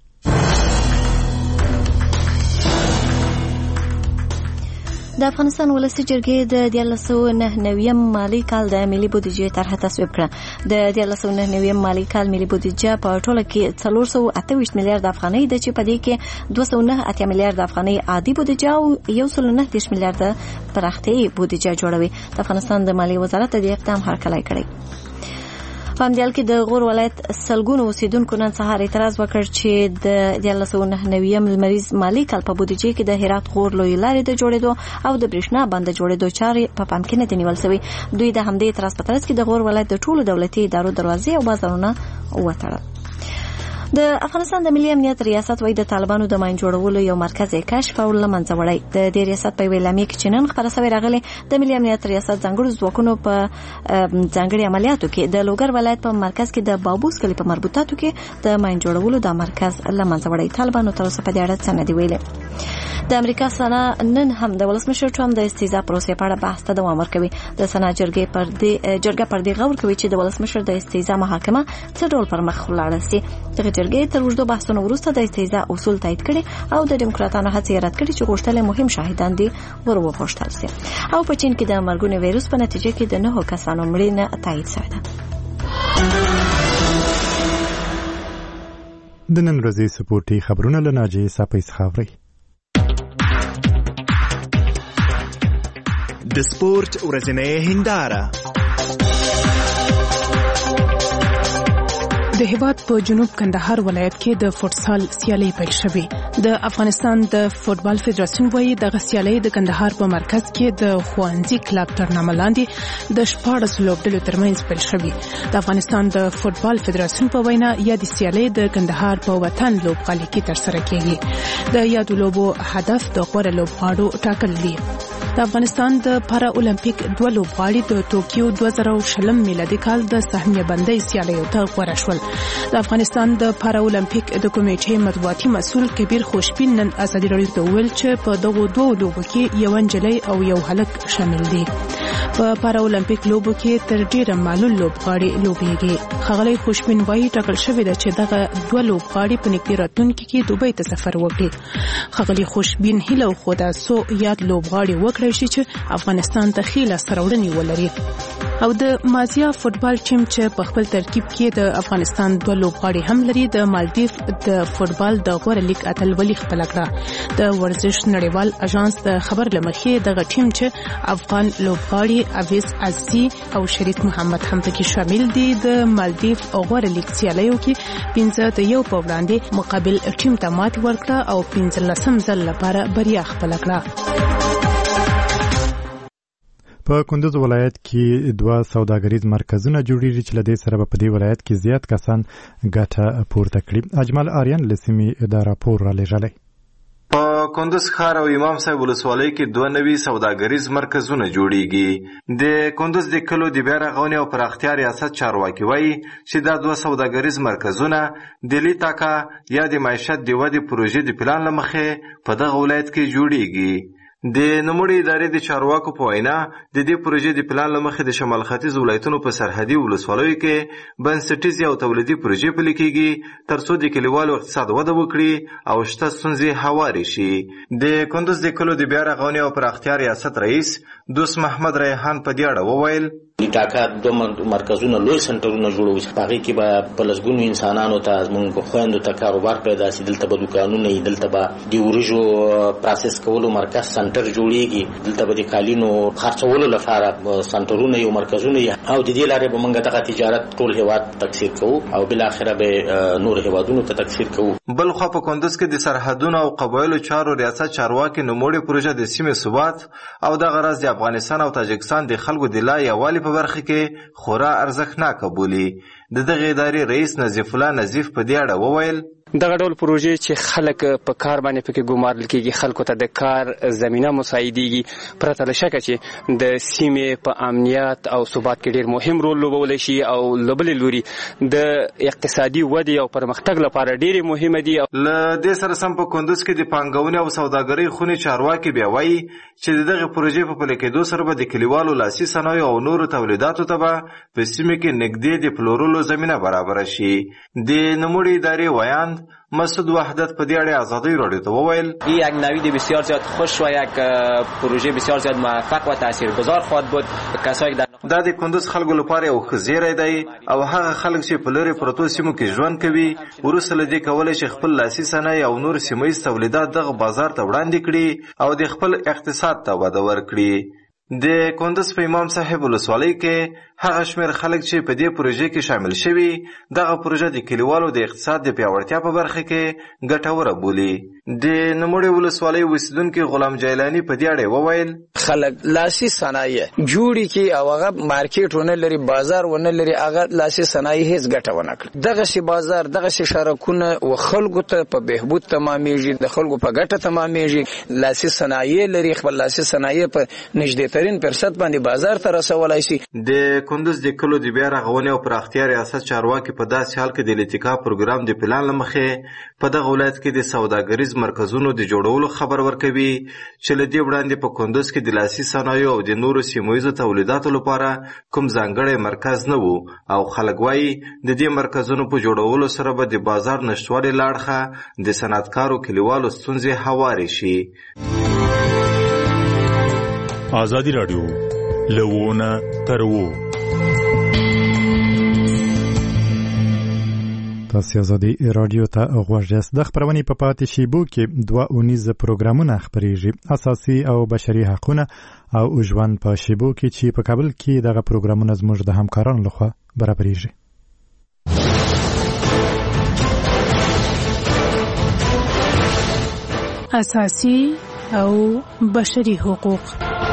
د افغانستان ولسی جرګې د 1999 مالی کال د ملي بودیجې طرح تصویب کړه. د 1999 مالی کال ملي بودیجه په ټوله کې 428 میلیارډ افغانۍ ده چې په دې کې 209 میلیارډ افغانۍ عادي بودیجه او 119 میلیارډ پراختیايي بودیجه جوړوي. د افغانستان د مالی وزارت د اقدام هرکلی کړی. په همدې کې د غور ولایت سلګونو اوسیدونکو نن سهار اعتراض وکړ چې د 1999 لمریز مالی کال په بودیجې کې د هرات غور لوی لارې د جوړېدو او د برېښنا بند جوړېدو چارې په پام کې نه دي نیول شوی. دوی د همدې اعتراض په ترڅ کې د غور ولایت د ټولو دولتي ادارو دروازې او بازارونه وتړل. د افغانستان د ملي امنیت ریاست وایي د طالبانو د ماین جوړولو یو مرکز کشف او لمنځه وړی. د دې ریاست په ویلامي کې چې نن خبره شوې راغلي د ملي امنیت ریاست ځانګړو ځواکونو په ځانګړي عملیاتو کې د لوګر ولایت په مرکز کې د بابوس کلی په مربوطاتو کې د ماین جوړولو د مرکز لمنځه وړی. طالبانو تر اوسه په دې اړه څه نه دی ویلي. د امریکا سنا نن هم د ولسمشر ټرمپ د استهزاء پروسې په اړه بحث ته دوام ورکوي. د سنا جرګه پر دې غور کوي چې د ولسمشر د استهزاء محاکمه څه ډول پر مخ ولاړه سي. د جرګې تر اوږدو بحثونو وروسته د استهزاء اصول تایید کړي او د دیموکراتانو هڅې رد کړي چې غوښتل مهم شاهدان دي وروغوښتل سي. او په چین کې د مرګونی وایروس په نتیجه کې د 9 کسانو مړینه تایید شوې ده. د نن ورځې سپورتي خبرونه له ناجي ساپیس خاوري. د سپورت ورځنۍ هنداره. د هیواد په جنوب کندهار ولایت کې د فوټسال سیالي پیل شوې. د افغانستان د فوټبال فدراسیون وایي د سیالي د کندهار په مرکز کې د خوانزي کلب تر نامه لاندې د 14 لوبډلو ترمنځ پیل شوې. د افغانستان د فوټبال فدراسیون په وینا یا د سیالي د کندهار په وطن لوبغالي کې ترسره کیږي. د یادو لوبو هدف د غوړ لوبغاړو ټاکل دي. د افغانستان د پارا اولمپیک 2 لوبغاړي د ټوکیو 2020 میلادي کال د سهمیه بندۍ سیالیو ته غوړه شول. د افغانستان د پارا اولمپیک د کمیټې مطبوعاتي مسؤل کبیر خوشبین نن ازادي راډیو ته ویل چې په دغه دوه لوبو کې یو نجلۍ او یو هلک شامل دي. په پارا اولمپیک لوبو کې تر ډیره معلوم لوبغاړي لوبېږي. خغلی خوشبین وایي ټاکل شوی ده چې دغه دوه لوبغاړي په نږدې راتلونکي کې دوبۍ ته سفر وکړي. خغلی خوشبین هیله خوده سو یاد لوبغاړي وکړي چې افغانستان ته خیله سرورنی ولري. او د مازیا فوټبال ټیم چې په خپل ترکیب کې د افغانستان دوه لوبغاړي هم لري د مالدیف د فوټبال د غوړ لیګ اتلولي خپل کړه. د ورزش نړیوال اژانس د خبر لمخې دغه ټیم چې افغان لوبغاړي اویس عزیزی او شریف محمد هم پکې شامل دي د مالدیف غوړ لیګ سیالیو کې 15-1 په وړاندې مقابل ټیم ته ماتې ورکړه او 15 ځل لپاره بریا خپل کړه. په کندوز ولایت کې 2 سوداګریز مرکزونه جوړیږي چې لدې سره په دې ولایت کې زیات کسان ګټه پورته کړي. اجمل آریان لسمی د راپور را لېږلی. په کندوز ښار او امام صاحب ولسوالۍ کې 2 نوي سوداګریز مرکزونه جوړیږي. د کندوز د کلو د بیا رغونې او پراختیا ریاست چارواکي وایي چې دا 2 سوداګریز مرکزونه د لیتاکا یا د معیشت د ودې پروژې د پلان له مخې په دغه ولایت کې جوړیږي. د نوموړي ادارې د چارواکو په وینا د دې پروژې د پلان له مخې د شمال ختیځ ولایتونو په سرحدي ولسوالیو کې بنسټیزې او تولیدي پروژې پلي کېږي ترڅو د کلیوالو اقتصاد وده وکړي او شته ستونزې هوارې شي. د کندوز د کلو د بیا رغونې او پراختیا ریاست رئیس دوست محمد ریحان په دې اړه وویل ډاکا دوه مرکزونه لوی سنټرونه جوړوي چې هغه کې به په لسګونو انسانانو ته زموږ خويندو ته کاروبار پیدا شي. دلته به دکانونه دلته به د ورجو پروسس کولو مرکز سنټر جوړیږي، دلته به د کالینو خرڅولو لپاره سنټرونه یو مرکزونه او د دې لارې به موږ دغه تجارت ټول هیواد تکثیر کوو او بل اخره به نور هیوادونو ته تکثیر کوو. بل خو په کندوز کې د سرحدونو او قبایلو چارو ریاست چارواکي نوموړي پروژه د سیمې ثبات او د غرض د افغانستان او تاجکستان د خلکو د لا یووالي په برخه کې خورا ارزښتناک بولي. د دغه ادارې رئیس نظیف الله نظیف په دې اړه وویل دغه ډول پروژې چې خلک په کار باندې پکې ګمارل کېږي، خلکو ته د کار زمينه مساعدېږي، پرته له شکه چې د سیمې په امنیت او ثبات کې ډېر مهم رول لوبولی شي او له بلې لوري د اقتصادي ودې او پرمختګ لپاره ډېرې مهمه دي. له دې سره سم په کندوز کې د پانګونې او سوداګرۍ خونې چارواکي بیا وایي چې دغه پروژې په پلي کېدو سره به د کلیوالو لاسي صنایعو او نورو تولیداتو ته به په سیمه کې نږدې د پلورلو زمینه برابره شي. د نوموړي ادارې ویاند مسعود وحدت په دې اړه آزادی رادیو ته وویل این یک نوید بسیار زیاد خوش و یک پروژه بسیار زیاد موفق و تاثیرگذار خواهد بود. کسایی که دا د کندوز خلکو لپاره یو ښه زیری دی او هغه خلک چې په لرې پرتو سیمو کې ژوند کوي وروسته له دې کولی شي خپل لاسي صنایع او نور سیمهییز تولیدات دغه بازار ته وړاندې کړي او د خپل اقتصاد ته وده ورکړي. د کندوز په امام صاحب ولسوالۍ کې هغه شمېر خلک چې په دې پروژې کې شامل شوي دغه پروژه د کلیوالو د اقتصاد د پیاوړتیا په برخه کې ګټوره بولي. د نوموړې ولسوالۍ اوسیدونکي غلام جیلاني په دې اړه وویل خلک لاسي صنایع جوړي کې او هغه مارکیټ ونه لري، بازار ونه لري، هغه لاسي صنایع هیڅ ګټه ونه کړي. دغه شی بازار دغه شی شرکونه او خلکو ته په بهبود تمامېږي، د خلکو په ګټه تمامېږي. لاسي صنایع لري، خپل لاسي صنایع په نږدې % باندې بازار ته رسولای شي. د کندوز د کلو د بیا رغونې او پراختیا ریاست چارواکي په داسې حال کې د التقا پروګرام د پلان له مخې په دغه ولایت کې د سوداګریز مرکزونو د جوړولو خبر ورکوي چې له دې وړاندې په کندوز کې د لاسي صنایعو او د نورو سیمهییزو تولیداتو لپاره کوم ځانګړی مرکز نه و او خلک وایي د دې مرکزونو په جوړولو سره به د بازار نشتوالي له اړخه د صنعتکارو کلیوالو ستونزې هوارې شي. آزادی رادیو لوونه ترو تاسو آزادی رادیو ته غوږ یاست. د خبرونې په پاتې شیبو کې 2 اونیز پروګرامونه خبرېږي، اساسي او بشري حقوقونه او ژوند په شیبو کې چې په کابل کې دغه پروګرامونه زموږ د همکارانو لخوا برابرېږي. اساسي او بشري حقوق.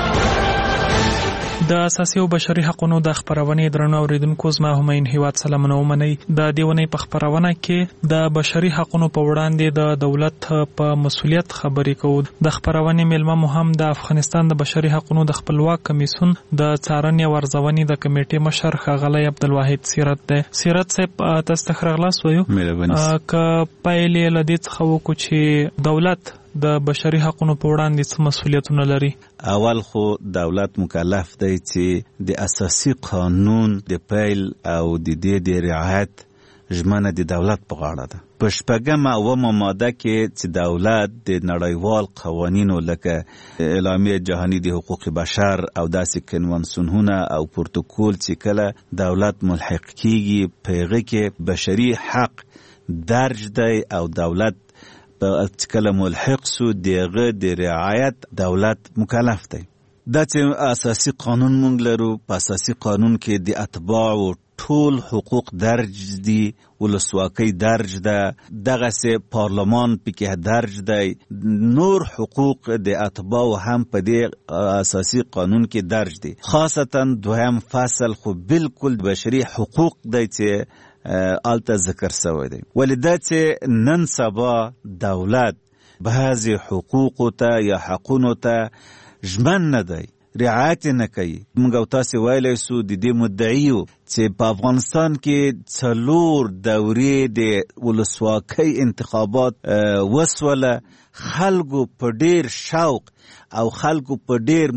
د اساسي او بشري حقوقو د خبرونې درنو اوریدونکو زما همین هیواد سلامونه ومني. د دیونې په خبرونه کې د بشري حقوقو په وړاندې د دولت په مسولیت خبرې کوو. د خبرونې ملما مهم د افغانستان د بشري حقوقو د خپلواک کمیسیون د څارنې او ارزونې د کمیټې مشر ښاغلی عبدالواحد سیرت دی. سیرت صاحب تاسو ته خلاص وایو که پایلې له دې څخه وکړو چې دولت د بشري حقوقو په وړاندې څه مسولیتونه لري. اول خو دولت مکلف دی چې د اساسي قانون د پیل او د دې د رعایت ژمنه د دولت په غاړه ده. په 8 ماده کې چې دولت د نړیوال قوانینو لکه اعلامیه جهانی د حقوق بشر او داسې کنوانسیونونه او پروتوکول چې کله دولت ملحق کیږي په هغه کې بشري حق درج دی او دولت کله ملحق سو دغه د رعایت دولت مکلف دی. دا چې اساسي قانون مونږ لرو، په اساسي قانون کې د اتباع ټول حقوق درج دي، ولسواکۍ درج ده، دغه سه پارلمان پکې درج دی، نور حقوق د اتباع هم په دې اساسي قانون کې درج دي. خاصتا دویم فصل خو بالکل بشري حقوق دی چې آلته ذکر شوی دی. ولدا چې نن سبا دولت بعضی حقوق ته یا حقونو ته ژمن نه دی، رعایت نه کوي. موږ تاسو ویلای سو د دې مدعیو چې په افغانستان کې 4 دورې د ولسواکۍ انتخابات وسوله، خلکو په ډیر شوق او خلکو په ډیر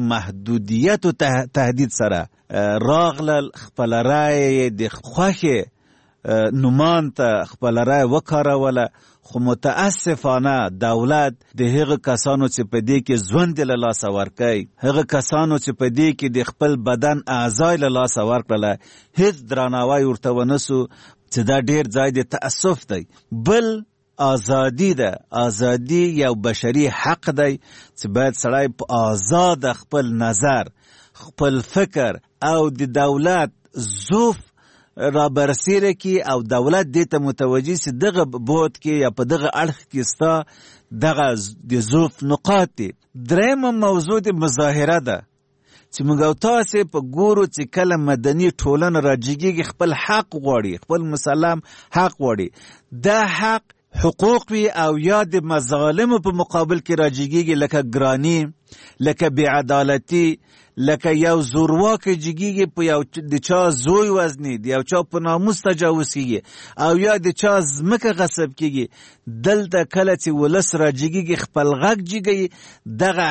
محدودیت او تهدید سره راغلل خپل رائے د خوښه نومان ته خپل رای وکاروله، خو متاسفانه دولت د هغه کسانو چې په دې کې ژوند له لاسه ورکوي، هغه کسانو چې په دې کې د خپل بدن اعضای له لاسه ورکړله، هیڅ درناوی ورته ونه سو، چې دا ډېر ځای د تأسف دی. بل ازادي ده، ازادي یو بشري حق دی چې باید سړی په آزاد خپل نظر، خپل فکر او د دولت ظروف را برسیره کی او دولت دې ته متوجه سي دغه بود کې یا په دغه اړخ کې ستا دغه د ظروف نقاط دي. درېمه موضوع د مظاهره ده چې موږ او تاسې په ګورو چې کله مدني ټولنه راجګېږي خپل حق غواړي، خپل مسلم حق غواړي، دا حق حقوق وي او یا د مظالمو په مقابل کې راجګېږي، لکه ګرانی، لکه بېعدالتي، لکه یو زورواکه جګیږي په یو د چا زوی وزني، د یو چا په ناموس تجاوز کیږي او یا د چا ځمکه غصب کیږي. دلته کله چې ولس راجګیږي خپل غږ جګي، دغه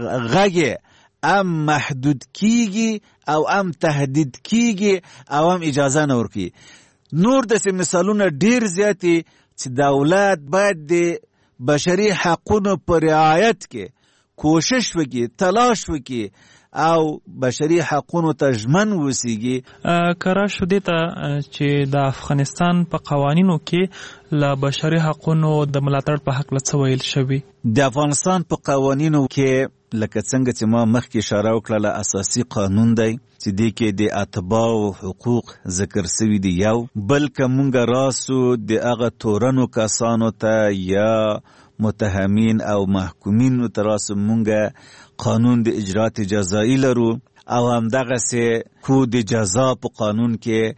غږ ام محدود کیږي او ام تهدید کیږي او ام اجازه نه ورکي. نور داسې مثالونه ډیر زیاتې چې دولت باید د بشري حقونو په رعایت کې کوشش وکړي، تلاش وکړي او بشري حقونو ته ژمن وسیږي. کرا شو دې ته چې د افغانستان په قوانینو کې له بشري حقونو د ملاتړ په حق څه ویل شوي؟ د افغانستان په قوانینو کې لکه څنګه چې ما مخکې اشاره وکړله، اساسي قانون دی چې دې کې د اتباعو حقوق ذکر سوي دي یو. بل که مونږ راسو د هغه تورنو کسانو ته یا متهمین او محکومین ته راسو، مونږ قانون د اجرات جزایی لرو او همدغسې کو د جزا په قانون کې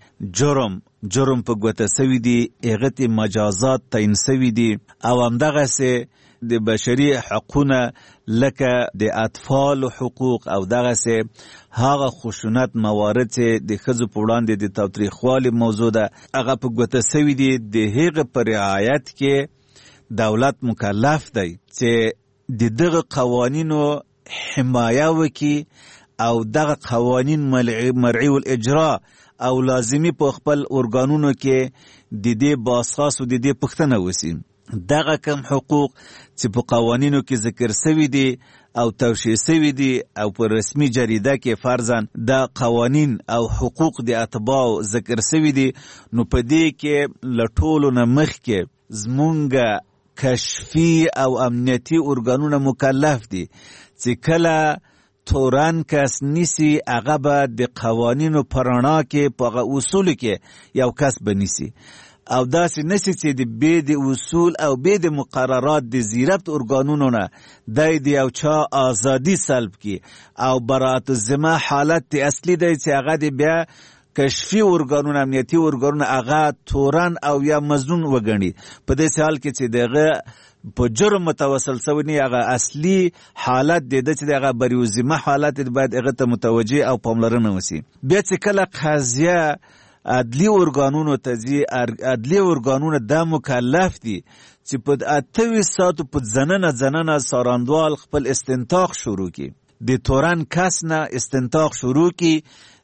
جرم په ګوته سوي دي، هغه ته مجازات تعیین سوي دي او همدغسې د بشري حقونه لکه د اطفال حقوق او دغسې هغه خشونت موارد چې د ښځو په وړاندې د تاوتریخوالي موضوع ده، هغه په ګوته سوي دي. د هغه په رعایت کې دولت مکلف دی چې د دغه قوانینو حمایه وکي او دغه قوانین مرعی الاجرا او لازمی په خپل ارګانونو کې د دې باساس او د دې پښتنه وسی. دغه کم حقوق چې په قوانینو کې ذکر سوي دي او توشیح سوي دي او په رسمي جریده کې فرضاً د قوانین او حقوق د اتباع ذکر سوي دي، نو په دې کې له ټولو نه مخکې زمونږ کشفي او امنیتي ارګانونه مکلف دي چې کله تورن کس نیسی هغه به د قوانینو په رڼا کې په هغه اصولو کې یو کس به نیسي او داسې نشي چې د بې د اصول او بې د مقررات د زیربط ارګانونو نه د یو چا ازادي سلب کی او برات الذمه حالت اصلي دی چې هغه د بیا کشفي ارګانونه، امنیتي ارګانونه هغه تورن او یا مظنون وګڼي. په دې حال کې چې دغه په جرم متوسل سوی نه، هغه اصلي حالت د چې هغه بری الذمه حالت باید هغه ته متوجه او پاملرنه وسی. بیا چې کله قضیه عدلی ارګانونو ته ځي، عدلی ارګانونه دا مکلف دي چې په 28 ساعتو په ځننه ساراندوال خپل استنتاق شروع کی، د تورن کس نه استنتاق شروع کی،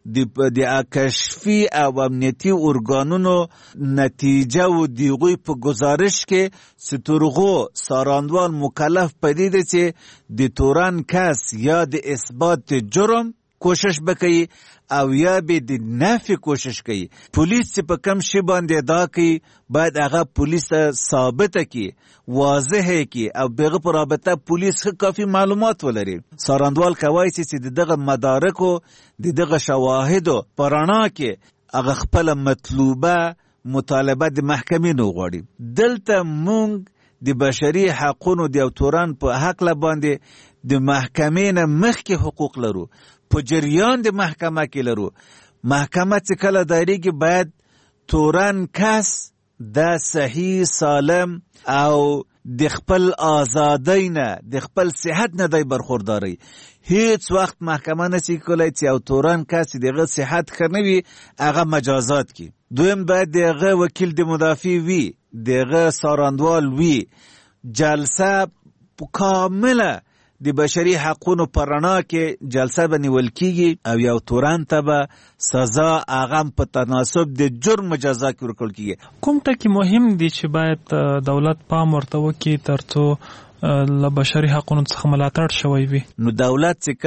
د کشفي او امنیتي ارګانونو نتیجه و دیغوی په گزارش کې سترغو ساراندوال مکلف پدې دي چې د تورن کس یا د اثبات جرم کوشش بکئی او یا به د نفی کوشش کوي. پولیس چې په کم شی باندې ادعا کوي باید هغه پولیس ثابت کی، واضح کی او بغه پر رابطه پولیس کافی معلومات ولري. ساراندوال کوي چې دغه مدارکو دغه شواهدو پرانا کې هغه خپل مطلوبه مطالبه د محکمې نو غواړي. دلته مونږ د بشري حقونو د تورن په حق باندې د محکمې نه مخکې حقوق لرو، په جریان د محکمه کې لرو. محکمه چې کله دایریږي باید تورن کس د صحیح سالم او د خپل آزادۍ نه، د خپل صحت نه دی برخورداری. هیڅ وخت محکمه نشي کولای چې او تورن کس دغه صحت خنوي هغه مجازات کی. دویم باید دغه وکیل د مدافع وي، دغه ساراندوال وي، جلسه کامله د بشري حقونو په رڼا کې جلسه به نیول کیږي او یو تورن ته به سزا هغه په تناسب د جرم جزا کې ورکول کیږي. کوم ټکي مهم دي چې باید دولت پام ورته وکړي ترڅو له بشري حقونو څخه ملاتړ شوی وي؟ نو دولت چې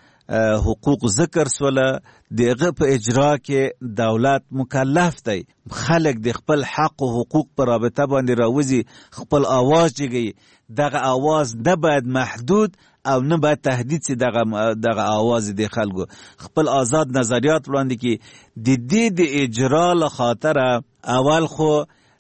کله حقوق ذکر سوله دغه په اجرا کې دولت مکلف دی خلک د خپل حق او حقوق پر رابطه باندې راوځي، خپل आवाज جګي. دغه आवाज نه باید محدود او نه باید تهدید سي. دغه आवाज د خلکو خپل آزاد نظریات وړاندې کی د دې د اجرا له خاطر اول خو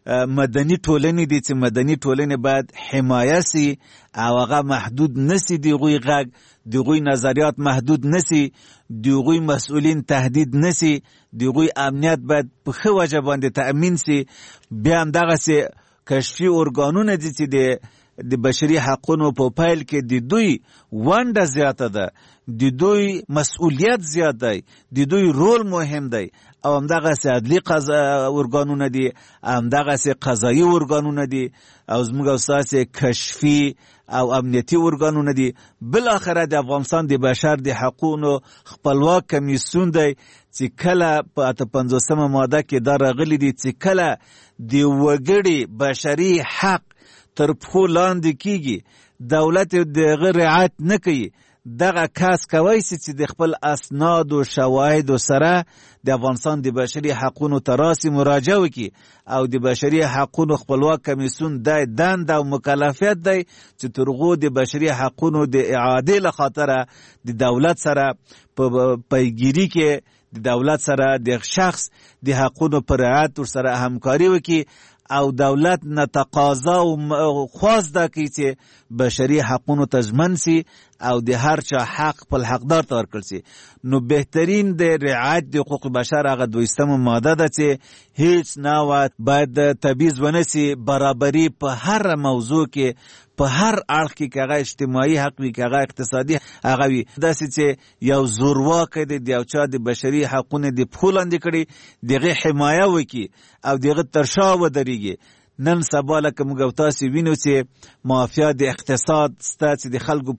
مدني ټولنې دي چې مدني ټولنې باید حمایه سي او هغه محدود نسی، دغوی غږ دغوی نظریات محدود نسی، دغوی مسئولین تهدید نسی، دغوی امنیت باید په ښه وجه باندې تأمین سي. بیا همدغسې کشفي ارګانونه دي چې د بشري حقونو په پیل کې د دوی ونډه زیاته ده، د دوی مسئولیت زیات دی، د دوی رول مهم دی او همدغسې عدلي ارګانونه دي، همدغسې قضایي ارګانونه دي او زموږ او ستاسې کشفي او امنیتي ارګانونه دي. بالاخره د افغانستان د بشر د حقونو خپلواک کمیسیون دی چې کله په 58 ماده کې دا راغلي دي چې کله د وګړي بشري حق تر پښو لاندې کیږي، دولت دغه رعایت نه کوي، دغه کس کوي چې د خپل اسناد او شواهد سره د افغانستان د بشري حقونو تراسي مراجعه وکړي او د بشري حقونو خپلواک کمیسیون د دند او مکلفیت دی چې ترغو د بشري حقونو د اعاده له خاطر د دولت سره په پیګیری کې د دولت سره د شخص د حقونو پر رعایت سره همکاري وکړي او دولت نه تقاضا او خواست ده چې بشري حقونو تضمن سي او د هر چا حق په حقدار ته ورکړل سي. نو بهترین د رعایت د حقوق بشر هغه 20 ماده ده چې هیڅ نوع باید تبعیض ونه سي، برابري په هر موضوع کې په هر اړخ کې که هغه اجتماعي حق وي که هغه اقتصادي هغه وي، داسې چې یو زورواکی دی د یو چا د بشري حقونه د پښو لاندې کړي دغه حمایه وکړي او دغه تر شا ودرېږي. نن سبا لکه موږ او تاسې وینو چې مافیا د اقتصاد سته چې د خلکو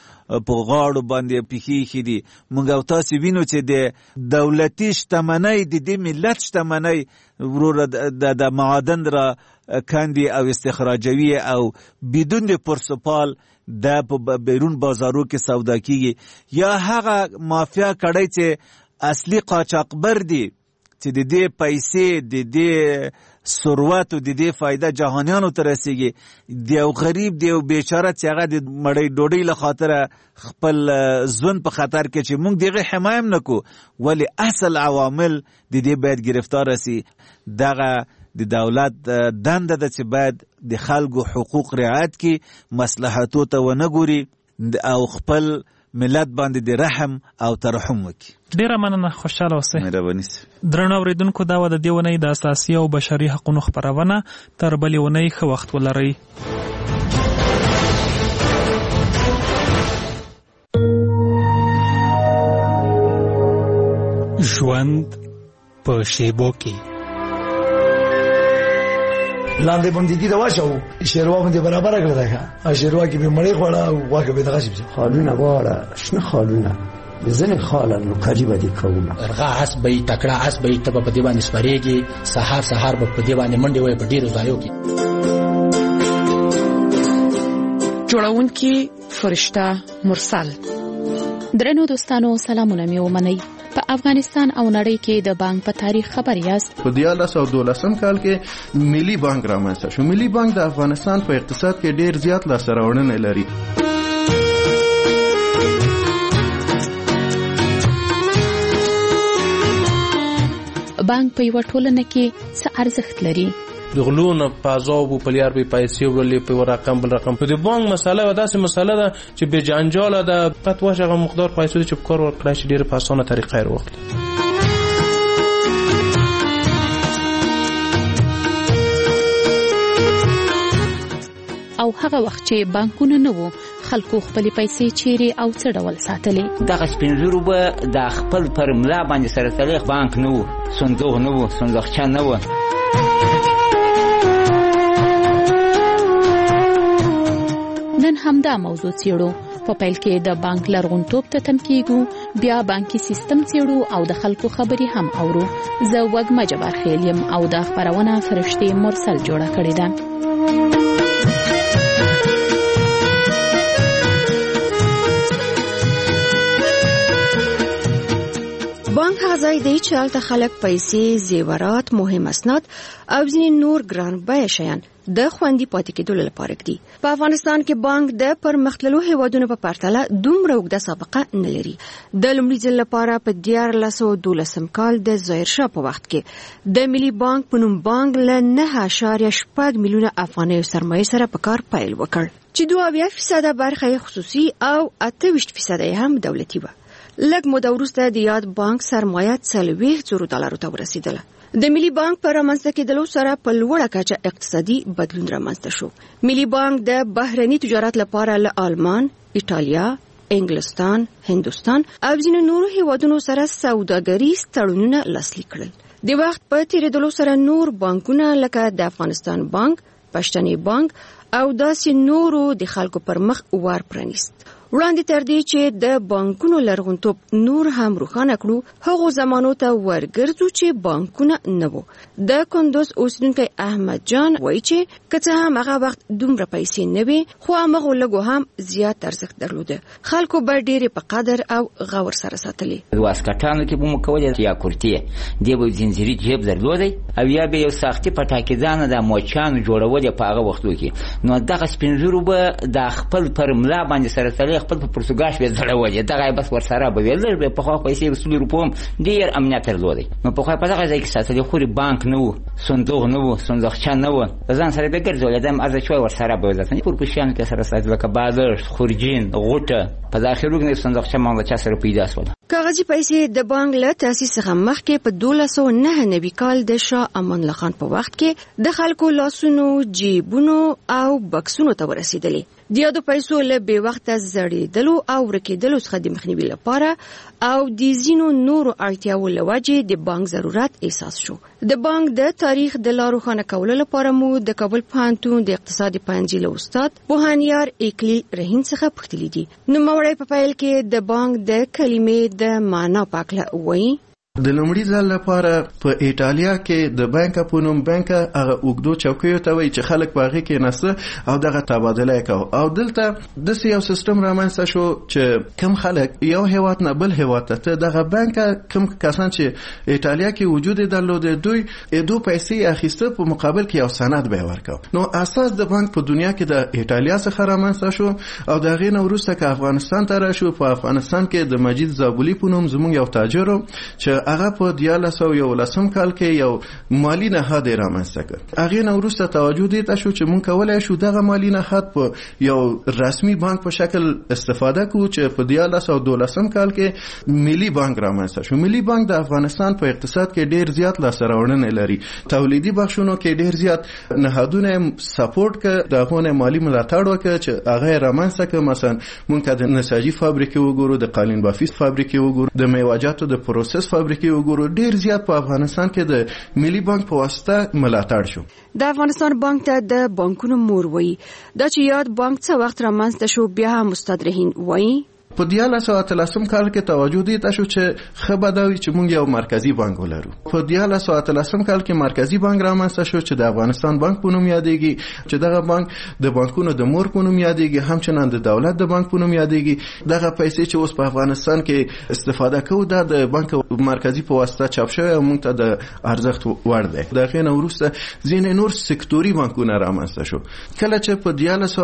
په غاړو باندې پیښې دي. موږ او تاسې وینو چې د دولتي شتمنۍ د دې ملت شتمنۍ وروره د معادن را کاندي او استخراجوي او بدون د پرسپال د بیرون بازارو کې سودا کیږي. یا هغه مافیا کړی چې اصلي قاچاقبر دي چې د دې پیسې د دې ثروت او د دې فایده جهانیانو ته رسیږي، د یو غریب د یو بیچاره چې هغه د مړۍ ډوډۍ له خاطره خپل ژوند په خطر کې چې موږ دغه حمایه هم نه کوو، ولې اصل عوامل د دې باید گرفتار سي. دغه د دولت دنده ده چې باید د خلکو حقوق رعایت کړي، مصلحتو ته ونه ګوري او خپل ملت باندې د رحم او ترحم وکړي. ډیره مننه، خوشاله اوسئ. مهرباني. درنو اوریدونکو، دا و د دې اونۍ د اساسي او بشري حقوقو خبرونه. تر بلې اونۍ ښه وخت ولرئ. ژوند په شیبو کې لاندې باندې دي دا واچو شیروا باندې برابر کړل دا شیروا کې به مړی خوړه او واګه به دغه شي خالونه واړه شنه خالونه ځنه خالن قریبه دي کومه ارغا حسبې تکړه حسبې ته په دې باندې سپریږي، سحر په دې باندې منډه وي په ډیرو ځایو کې. جوړونکي فرشته مرسل. درنو دوستانو، سلامونه مې ومنئ. په افغانستان او نړۍ کې د بانک په تاریخ خبر یاست. په 2012 کال کې ملي بانک رامنځته شو. ملي بانک د افغانستان په اقتصاد کې ډیر زیات لاسته راوړنې لري. بانک په یو ټولنه کې څه ارزښت لري؟ دغلون پازاو په لیار به پیسې ولې په رقم بل رقم په دې بانک مساله و داسې مساله ده چې به جنجال ده پټ واشه مقدار پیسې چې په کار ورکړای شي ډیره په اسانه طریقه یې وکړي. او هغه وخت چې بانکونه نه وو، خلکو خپل پیسې چیرې او څه ډول ساتلې؟ دغه سپینزورو به د خپل پر ملا باندې سره تاریخ بانک نه وو، صندوق نه وو، صندوقچه نه وو. نن همدا موضوع څیړو په پیل کې د بانک لرغونتوب ته تم کیږو، بیا بانکي سیستم څېړو او د خلکو خبرې هم اورو. زه وږمه جبار خیل یم او دا خپرونه فرشتې مرسل جوړه کړې ده. بانک هغه ځای دی چې هلته خلک پیسې، زیورات، مهم اسناد او ځینې نور ګران بیه شیان د خوندي پاتې کېدلو لپاره ږدي. په افغانستان کې بانک د پرمختللو هیوادونو په پرتله دومره اوږده سابقه نه لري. د لومړي ځل لپاره په 1912 کال د ظاهرشاه په وخت کې د ملي بانک په نوم بانک له 9.8 میلیونه افغانیو سرمایې سره په کار پیل وکړ چې 22% برخه خصوصي او 28% هم دولتي وه. لږ موده وروسته د یاد بانک سرمایه $40,000 ته ورسېدله. د ملي بانک پر رامنځته کېدلو سره په لوړه کچه اقتصادي بدلون رامنځته شو. ملي بانک د بهرني تجارت لپاره له آلمان، ایټالیا، انګلستان، هندوستان او ځینو نورو هیوادونو سره سوداګریز تړونونه لاسلیک کړل. د وخت په تیریدلو سره نور بانکونه لکه د افغانستان بانک، پښتني بانک او داسې نورو د خلکو پر مخ ور پرانیست. وړاندې تر دې چې د بانکونو لرغونتوب نور هم روښانه کړو، هغو زمانو ته ورګرځو چې بانکونه نه وو. د کندوز اوسیدونکی احمد جان وایي چې که څه هم هغه وخت دومره پیسې نه وې، خو همغو لږو هم زیات ارزښت درلوده. خلکو به ډېرې په قدر او غور سره ساتلې. واسکټانو کې به مو کولې یا کورتې دی به زنجیري جیب درلودی او یا به یو ساختي پټاکیزانه د موچانو جوړول په هغه وختو کې. نو دغه سپینزورو به د خپل پر ملا باندې سره تلې خپل په پرتګاش به ځړولې، دغه بس ورسره به ویل به په خو پیسې وسول روپوم ډیر امنیت درلودی. نو په خو په دغه ځای کې ساتلې خوري بانک نه وو، صندوق نه وو، صندوقچه نه وو، ځان سره به ګرځول دم ارزښت ورسره به ځاتنی پر پښیان کې سره ساتل لکه بازار خورجین غوټه په داخلو کې صندوقچه مونږ چا سره پیدا شول. کاغذي پیسې د بانک له تاسیس څخه مخکې په 1299 کال د شاه امان الله خان په وخت کې د خلکو لاسونو، جیبونو او بکسونو ته ورسېدلې. د یادو پیسو له بې وخته زړېدلو او ورکېدلو څخه د مخنیوي لپاره او د ځینو نورو اړتیاو له وجې د بانک ضرورت احساس شو. د بانک د تاریخ د لا روښانه کولو لپاره مو د کابل پوهنتون د اقتصادي پوهنځي له استاد پوهنیار اکلیل رحیم څخه پوښتلي دي. نوموړی په پیل کې د بانک د کلمې د معنا په اړه وایي. د لومړي ځل لپاره په ایټالیا کې د بانک په نوم بانک هغه اوګدو چوکیو ته وایي چې خلک باغې کې نسته او دغه تبادله کوي او دلته د یو سیستم رامنځته شو چې کم خلک یو هیواد نه بل هیواد ته دغه بانک کم کسان چې ایټالیا کې وجود درلود دوی ادو پیسې اخیسته په مقابل کې یو سند به ورکاو. نو اساس د بانک په دنیا کې د ایټالیا څخه رامنځته شو او دغه نه وروسته که افغانستان ته راشو، په افغانستان کې د مجید زابلی په نوم زموږ یو تاجر چې هغه په 1911 کال کې یو مالی نهاد رامنځته کړ. هغه نو وروسته توجه دې ته شو چې مونږ کولای شو دغه مالی نهاد په یو رسمي بانک په شکل استفاده کوو چې په 1912 کال کې ملي بانک رامنځته شو. ملي بانک د افغانستان په اقتصاد کې ډیر زیات لاسته لري. تولیدي بخشونو کې ډیر زیات نهادونه سپورټ کړ، دغه مالی ملاتړ وکړ چې هغه رامنځته کړ. مثلا مونږ د نساجي فابریکې وګورو، د قالین بافي فابریکې وګورو، د میوه‌جاتو د پروسس فابریکې وګورو. ډیر زیات په افغانستان کې د ملي بانک په واسطه ملاتړ شو. د افغانستان بانک ته د بانکونو مور وایي. دا چې یاد بانک څه وخت رامنځته شو، بیا هم استاد رهین وایي. په 1913 کال کې توجه دې ته شو چې خبرداوي چې مونږ یو مرکزی بانک ولرو. په 1913 کال کې مرکزی بانک رامنځته شو چې د افغانستان بانک په نوم یادېږي، چې دغه بانک د بانکونو د مور په نوم یادېږي، همچنان د دولت د بانک په نوم یادېږي. دغه پیسې چې اوس په افغانستان کې استفاده کوو دا د بانک مرکزی په واسطه چاپ شوی او مونږ ته د ارزښت وړ دی. دغه نه وروسته ځینې نور سکتوري بانکونه رامنځته شو. کله چې په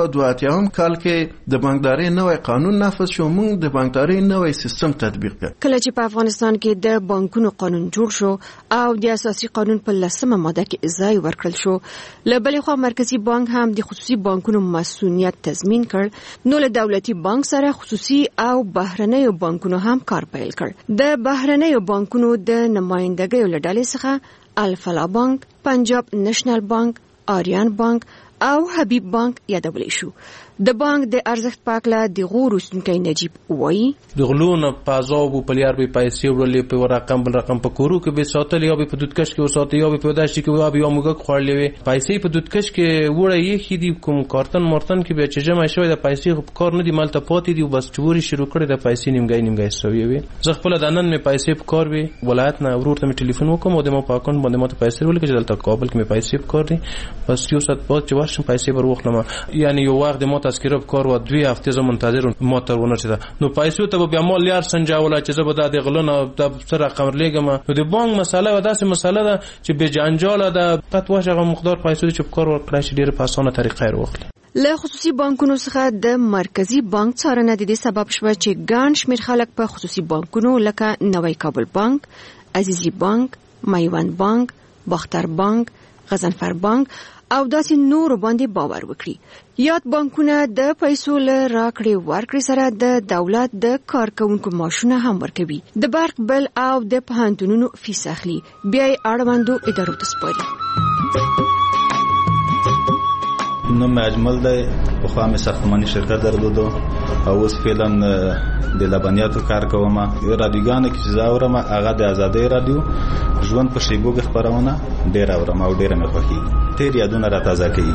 1982 کال کې د بانکدارۍ نوی قانون نافذ شو، موږ د بانکدارۍ نوی سیستم تطبیق کړ. کله چې په افغانستان کې د بانکونو قانون جوړ شو او د اساسي قانون په 10مه ماده کې ځای ورکړل شو، له بلې خوا مرکزی بانک هم د خصوصي بانکونو مسؤلیت تضمین کړ. نو له دولتي بانک سره خصوصي او بهرنیو بانکونو هم کار پیل کړ. د بهرنیو بانکونو د نمائندګیو له ډلې څخه الفلا بانک، پنجاب نېشنل بانک، آریان بانک او حبیب بانک یادول شو. د بانک د ارزښت پاکله د غوروستونکي نجیب وایي د غلون پازاو بو پلیار به پیسې ورلې په رقم بل رقم په کورو کې به ساتل یا به په دودکش کې وساتل یا به په داشت کې یا به یو موږ خورلې وي پیسې په دودکش کې وړه یې خې دي کوم کارتن مارتن کې به چې جمع شوی د پیسې په کار نه دی مالته پاتې دی بس چوري شروع کړي د پیسې نیمګای سوي وي زه خپل د نن می پیسې په کار وي ولایت نه ورور ته می ټلیفون وکم او د ما په اکاونټ باندې ماته پیسې ولګي چې دلته کابل کې می پیسې په کار دي بس یو سات بعد چې ورشم پیسې بر وخلم یعنی یو وخت ما تذکره په کار و 2 هفته زه منتظر ما تر ونه شته نو پیسې ته بیا مال یار سنجاوله چې زه به د غلون د سره رقم لګم نو د بانک مسله و داسې مسله ده چې به جنجال ده پټ واشه مقدار پیسې چې په کار ورکړای شي ډیره په اسانه طریقه وروخلي له خصوصي بانکونو څخه د مرکزی بانک څارنه د دې سبب شوه چې ګڼ شمېر خلک په خصوصي بانکونو لکه نوی کابل بانک، عزیزی بانک، میوند بانک، باختر بانک، غضنفر بانک او داسې نور باندې باور وکړي. یاد بانکونه د پیسو له راکړې ورکړې سره د دولت د کارکونکو معاشونه هم ورکوي، د برق بل او د پوهنتونونو فیس اخلي، بیا یې اړوندو ادارو ته سپاري. نوم اجمل دی، پخوا مې ساختماني شرکت درلودو او اوس فعلا د لبنیاتو کار کوم. رادیوګانو کې چې زه اورم هغه د ازادۍ رادیو ژوند په شیبو کې خپرونه ډېره اورم او ډېره مې خوښېږي، تېر یادونه راتازه کوي.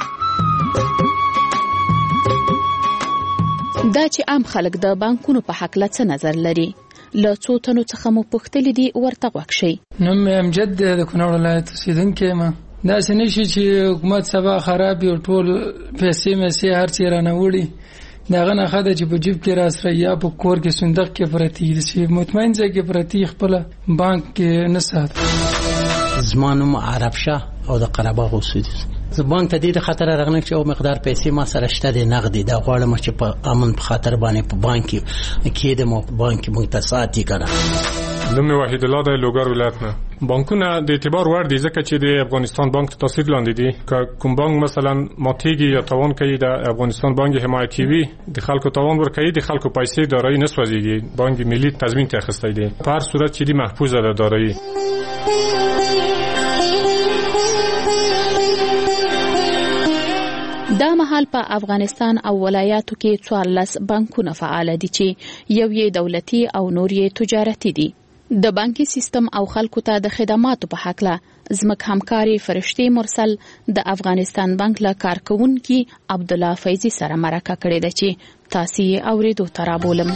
دا چې عام خلک د بانکونو په حق له څه نظر لري له څو تنو څخه مو پوښتلي دي ورته غوږ شئ. نوم مې امجد دی، د کونړ ولایت اوسېدونکی یم. داسې نشي چې حکومت سبا خراب یو ټول پیسې هر څه رانه وړي، دغه نه ښه ده چې په جیب کې راسره یا په کور کې صندوق کې پرتې دي چې مطمئن ځای کې پرتې خپله بانک کې نه ساتي. زما نوم عرب شاه او د قرهباغ اوسېدونکی. زه بانک ته دې خاطر راغلم چې یو مقدار پیسې ما سره شته د نغدي دا غواړم چې په امن په خاطر باندې په بانک کې کېدم او په بانک کې موږ ته ساتي کنه. نوم وحید الله دی، لوګر ولایت نه. بانکونه د اعتبار وړ دي ځکه چې د افغانستان بانک ته تاثیر لاندې دي. که کوم بانک مثلا ماتېږي یا تاوان کوي د افغانستان بانک حمایتي وي، د خلکو تاوان ورکوي، د خلکو پیسې دارایی نه سوځيږي، بانک ملي تضمین ته اخیستی دی. په هر صورت چې دی محفوظه ده دارایی. دا مهال په افغانستان او ولایاتو کې 14 بانکونه فعال دي چې یو یې دولتي او نور یې تجارتي دي. د بانکي سیستم او خلکو ته د خدماتو په حق له زمک همکاري فرشتي مرسل د افغانستان بانک له کارکونکي عبد الله فیضی سره مرکه کړې ده چې تاسو یې اوریدو ترابولم.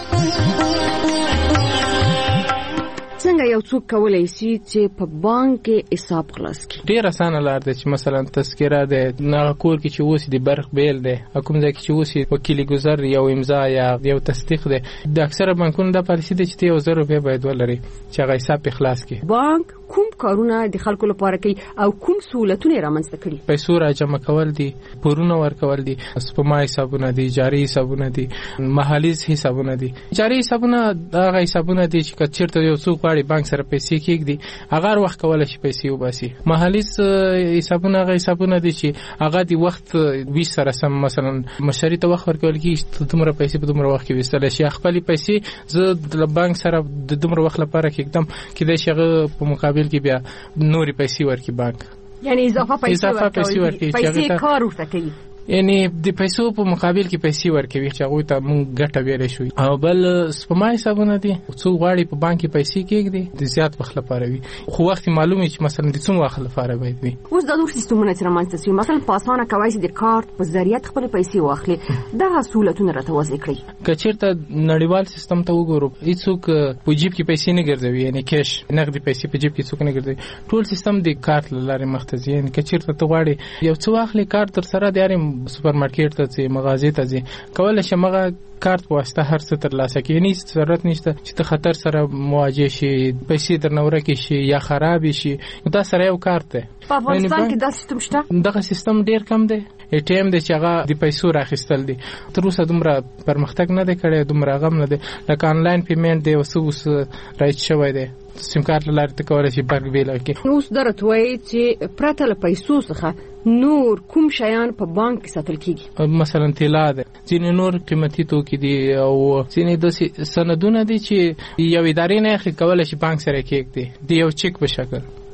څنګه یو څوک کولای شي چې په بانک کې حساب خلاص کړي؟ ډیر اسانه لار ده چې مثلا تذکره ده، نه کور کې چې اوس د برق بیل ده، کوم ځای کې چې اوس وکیلی گذر یا امضا یا یو تصدیق ده. د اکثره بانکونو د پالیسي ده چې 1000 روپیا باید ولري چې هغه حساب خلاص کړي. بانک کوم کارونه د خلکو لپاره کوي او کوم سہولتونه رامنځته کړي؟ پیسو را جمع کول دي، پورونه ورکول دي، سپما حسابونه دي، جاری حسابونه دي، محالیز حسابونه دي. جاری حسابونه هغه حسابونه دي چې کچیرته یو څوک غواړي بانک سره پیسې کېږدي هغه وخت کولای شي پیسې وباسي. محالیز حسابونه هغه حسابونه دي چې هغه د وخت 20 سره سم، مثلا مشتری ته وخت ورکول کېږي دومره پیسې په دومره وخت کې وستل شي. خپل پیسې زه د بانک سره د دومره وخت لپاره کېږدم کې د شغه په مقابل کې بیا نورې پیسې ورکړي بانک، یعنی اضافه پیسې ورکړي، پیسې کار ورته کوي، یعنی د پیسو په مقابل کې پیسې ورکوي چې هغه ته مونږ ګټه ویلې شو. او بل سپما حسابونه دي، څو غواړي په بانک کې پیسې کېږدي د زیات وخت لپاره وي، خو وخت معلومه چې مثلا د څو وخت لپاره وي. اوس د نور سیستمونه چې رامنځته شوي، مثلا په اسانه کوي چې د کارت په ذریعہ خپل پیسې واخلي، دغه سہولتونه راته وضع کړئ. که چیرته نړیوال سیستم ته وګورو، هیڅوک په جیب کې پیسې نه ګرځوي، یعنی کیش نقدي پیسې په جیب کې څوک نه ګرځوي، ټول سیستم د کارت لارې مخته ځي. یعنی که چیرته ته غواړي یو څو واخلي کارت تر سره د سوپر مارکیټ ته ځي، مغازې ته ځي، کولای شي مغه کارت واسطه هر څه ترلاسه کړي. یعنی ضرورت نشته چې ته خطر سره مواجه شي، پیسې درنوره کې شي یا خراب شي. دا سره یو کارت دی. په افغانستان کې دا سیستم شته؟ دغه سیستم ډیر کم دی. ATM د چې هغه د پیسو راخیستل دي تر اوسه دومره پرمختګ نه دی کړی، دومره غم نه دی. لکه انلاین پیمنٹ دی اوس رایټ شوی دی، سیم کارت لاره ته کولای شي برق بیل کې. اوس درته وایي چې پرته له پیسو څخه نور کوم شیان په بانک کې ساتل کیږي؟ مثلا طلا ده، ځینې نور قیمتي توکي دي او ځینې داسې سندونه دي چې یو ادارې نه اخلي کولای شي بانک سره کېږدي د یو چک په شکل.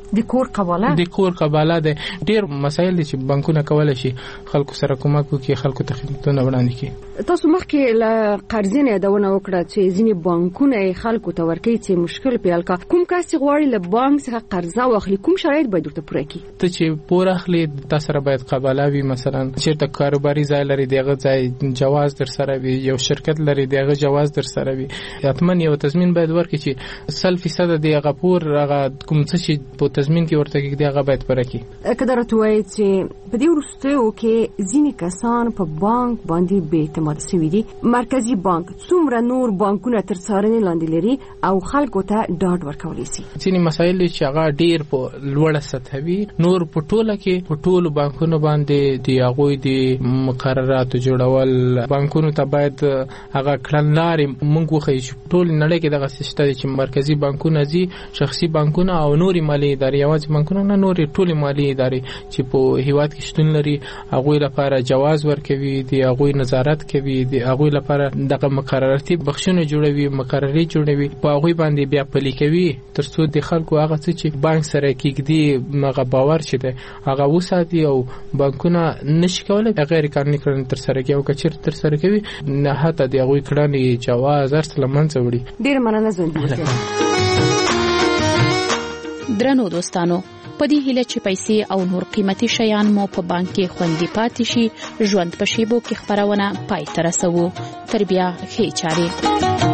د کور قباله ده. ډیر مسایل دي چې بانکونه کولای شي خلکو سره کومک وکړي، خلکو ته خدمتونه وړاندې کړي. تاسو مخکې له قرضې نه یادونه وکړه چې ځینې بانکونه خلکو ته ورکوي چې مشکل پیل کا. کوم کس چې غواړي له بانک څخه قرضه واخلي کوم شرایط باید ورته پوره کړي؟ ته چې پور اخلي تاسو سره باید قباله وي، مثلا چیرته کاروباري ځای لري دغه ځای جواز در سره وي، یو شرکت لري دغه جواز در سره وي. حتمن یو تضمین باید ورکړي چې 100% دغه پور هغه کوم څه چې په تضمین کې ورته کې دغه باید پوره کړي. کله راټوي چې په دې وروستیو کې ځینې کسان په بانک باندې بې اعتماد شوي دي. مرکزی بانک څومره نور بانکونه تر څارنې لاندې لري او خلکو ته ډاډ ورکولی شي؟ ځینې مسایل چې هغه ډیر په لوړه سطح وي، نور په ټوله کې په ټولو بانکونو باندې د هغوی د مقرراتو جوړول بانکونو ته باید هغه کړنلارې موږ وښیو چې ټول نړۍ کې دغه سیسټم چې مرکزی بانکونه دي، شخصي بانکونه او نوري مالي ادارې، یوازې بانکونه نه، نوري ټولې مالي ادارې چې په هیواد کې شتون لري هغوی لپاره جواز ورکوي، د هغوی نظارت کوي، د هغوی لپاره دغه مقرراتي بخښنه جوړوي، مقرري جوړوي، په هغوی باندې بیا پلي کوي ترڅو د خلکو هغه څه چې بانک سره کېږدي هغه باور چې دی هغه وساتي او بانکونه نشي کولی غیر قانوني کړنې ترسره کوي او که چېرته ترسره کوي نه حتی د هغوی کړنې جواز هر څه له منځه وړي. ډېره مننه ژوندي اوسئ. درنو دوستانو، په دې هیله چې پیسې او نور قیمتي شیان مو په بانک کې خوندي پاتې شي، ژوند په شیبو کې خبرونه پای ته رسوو. تر بیا ښې چارې.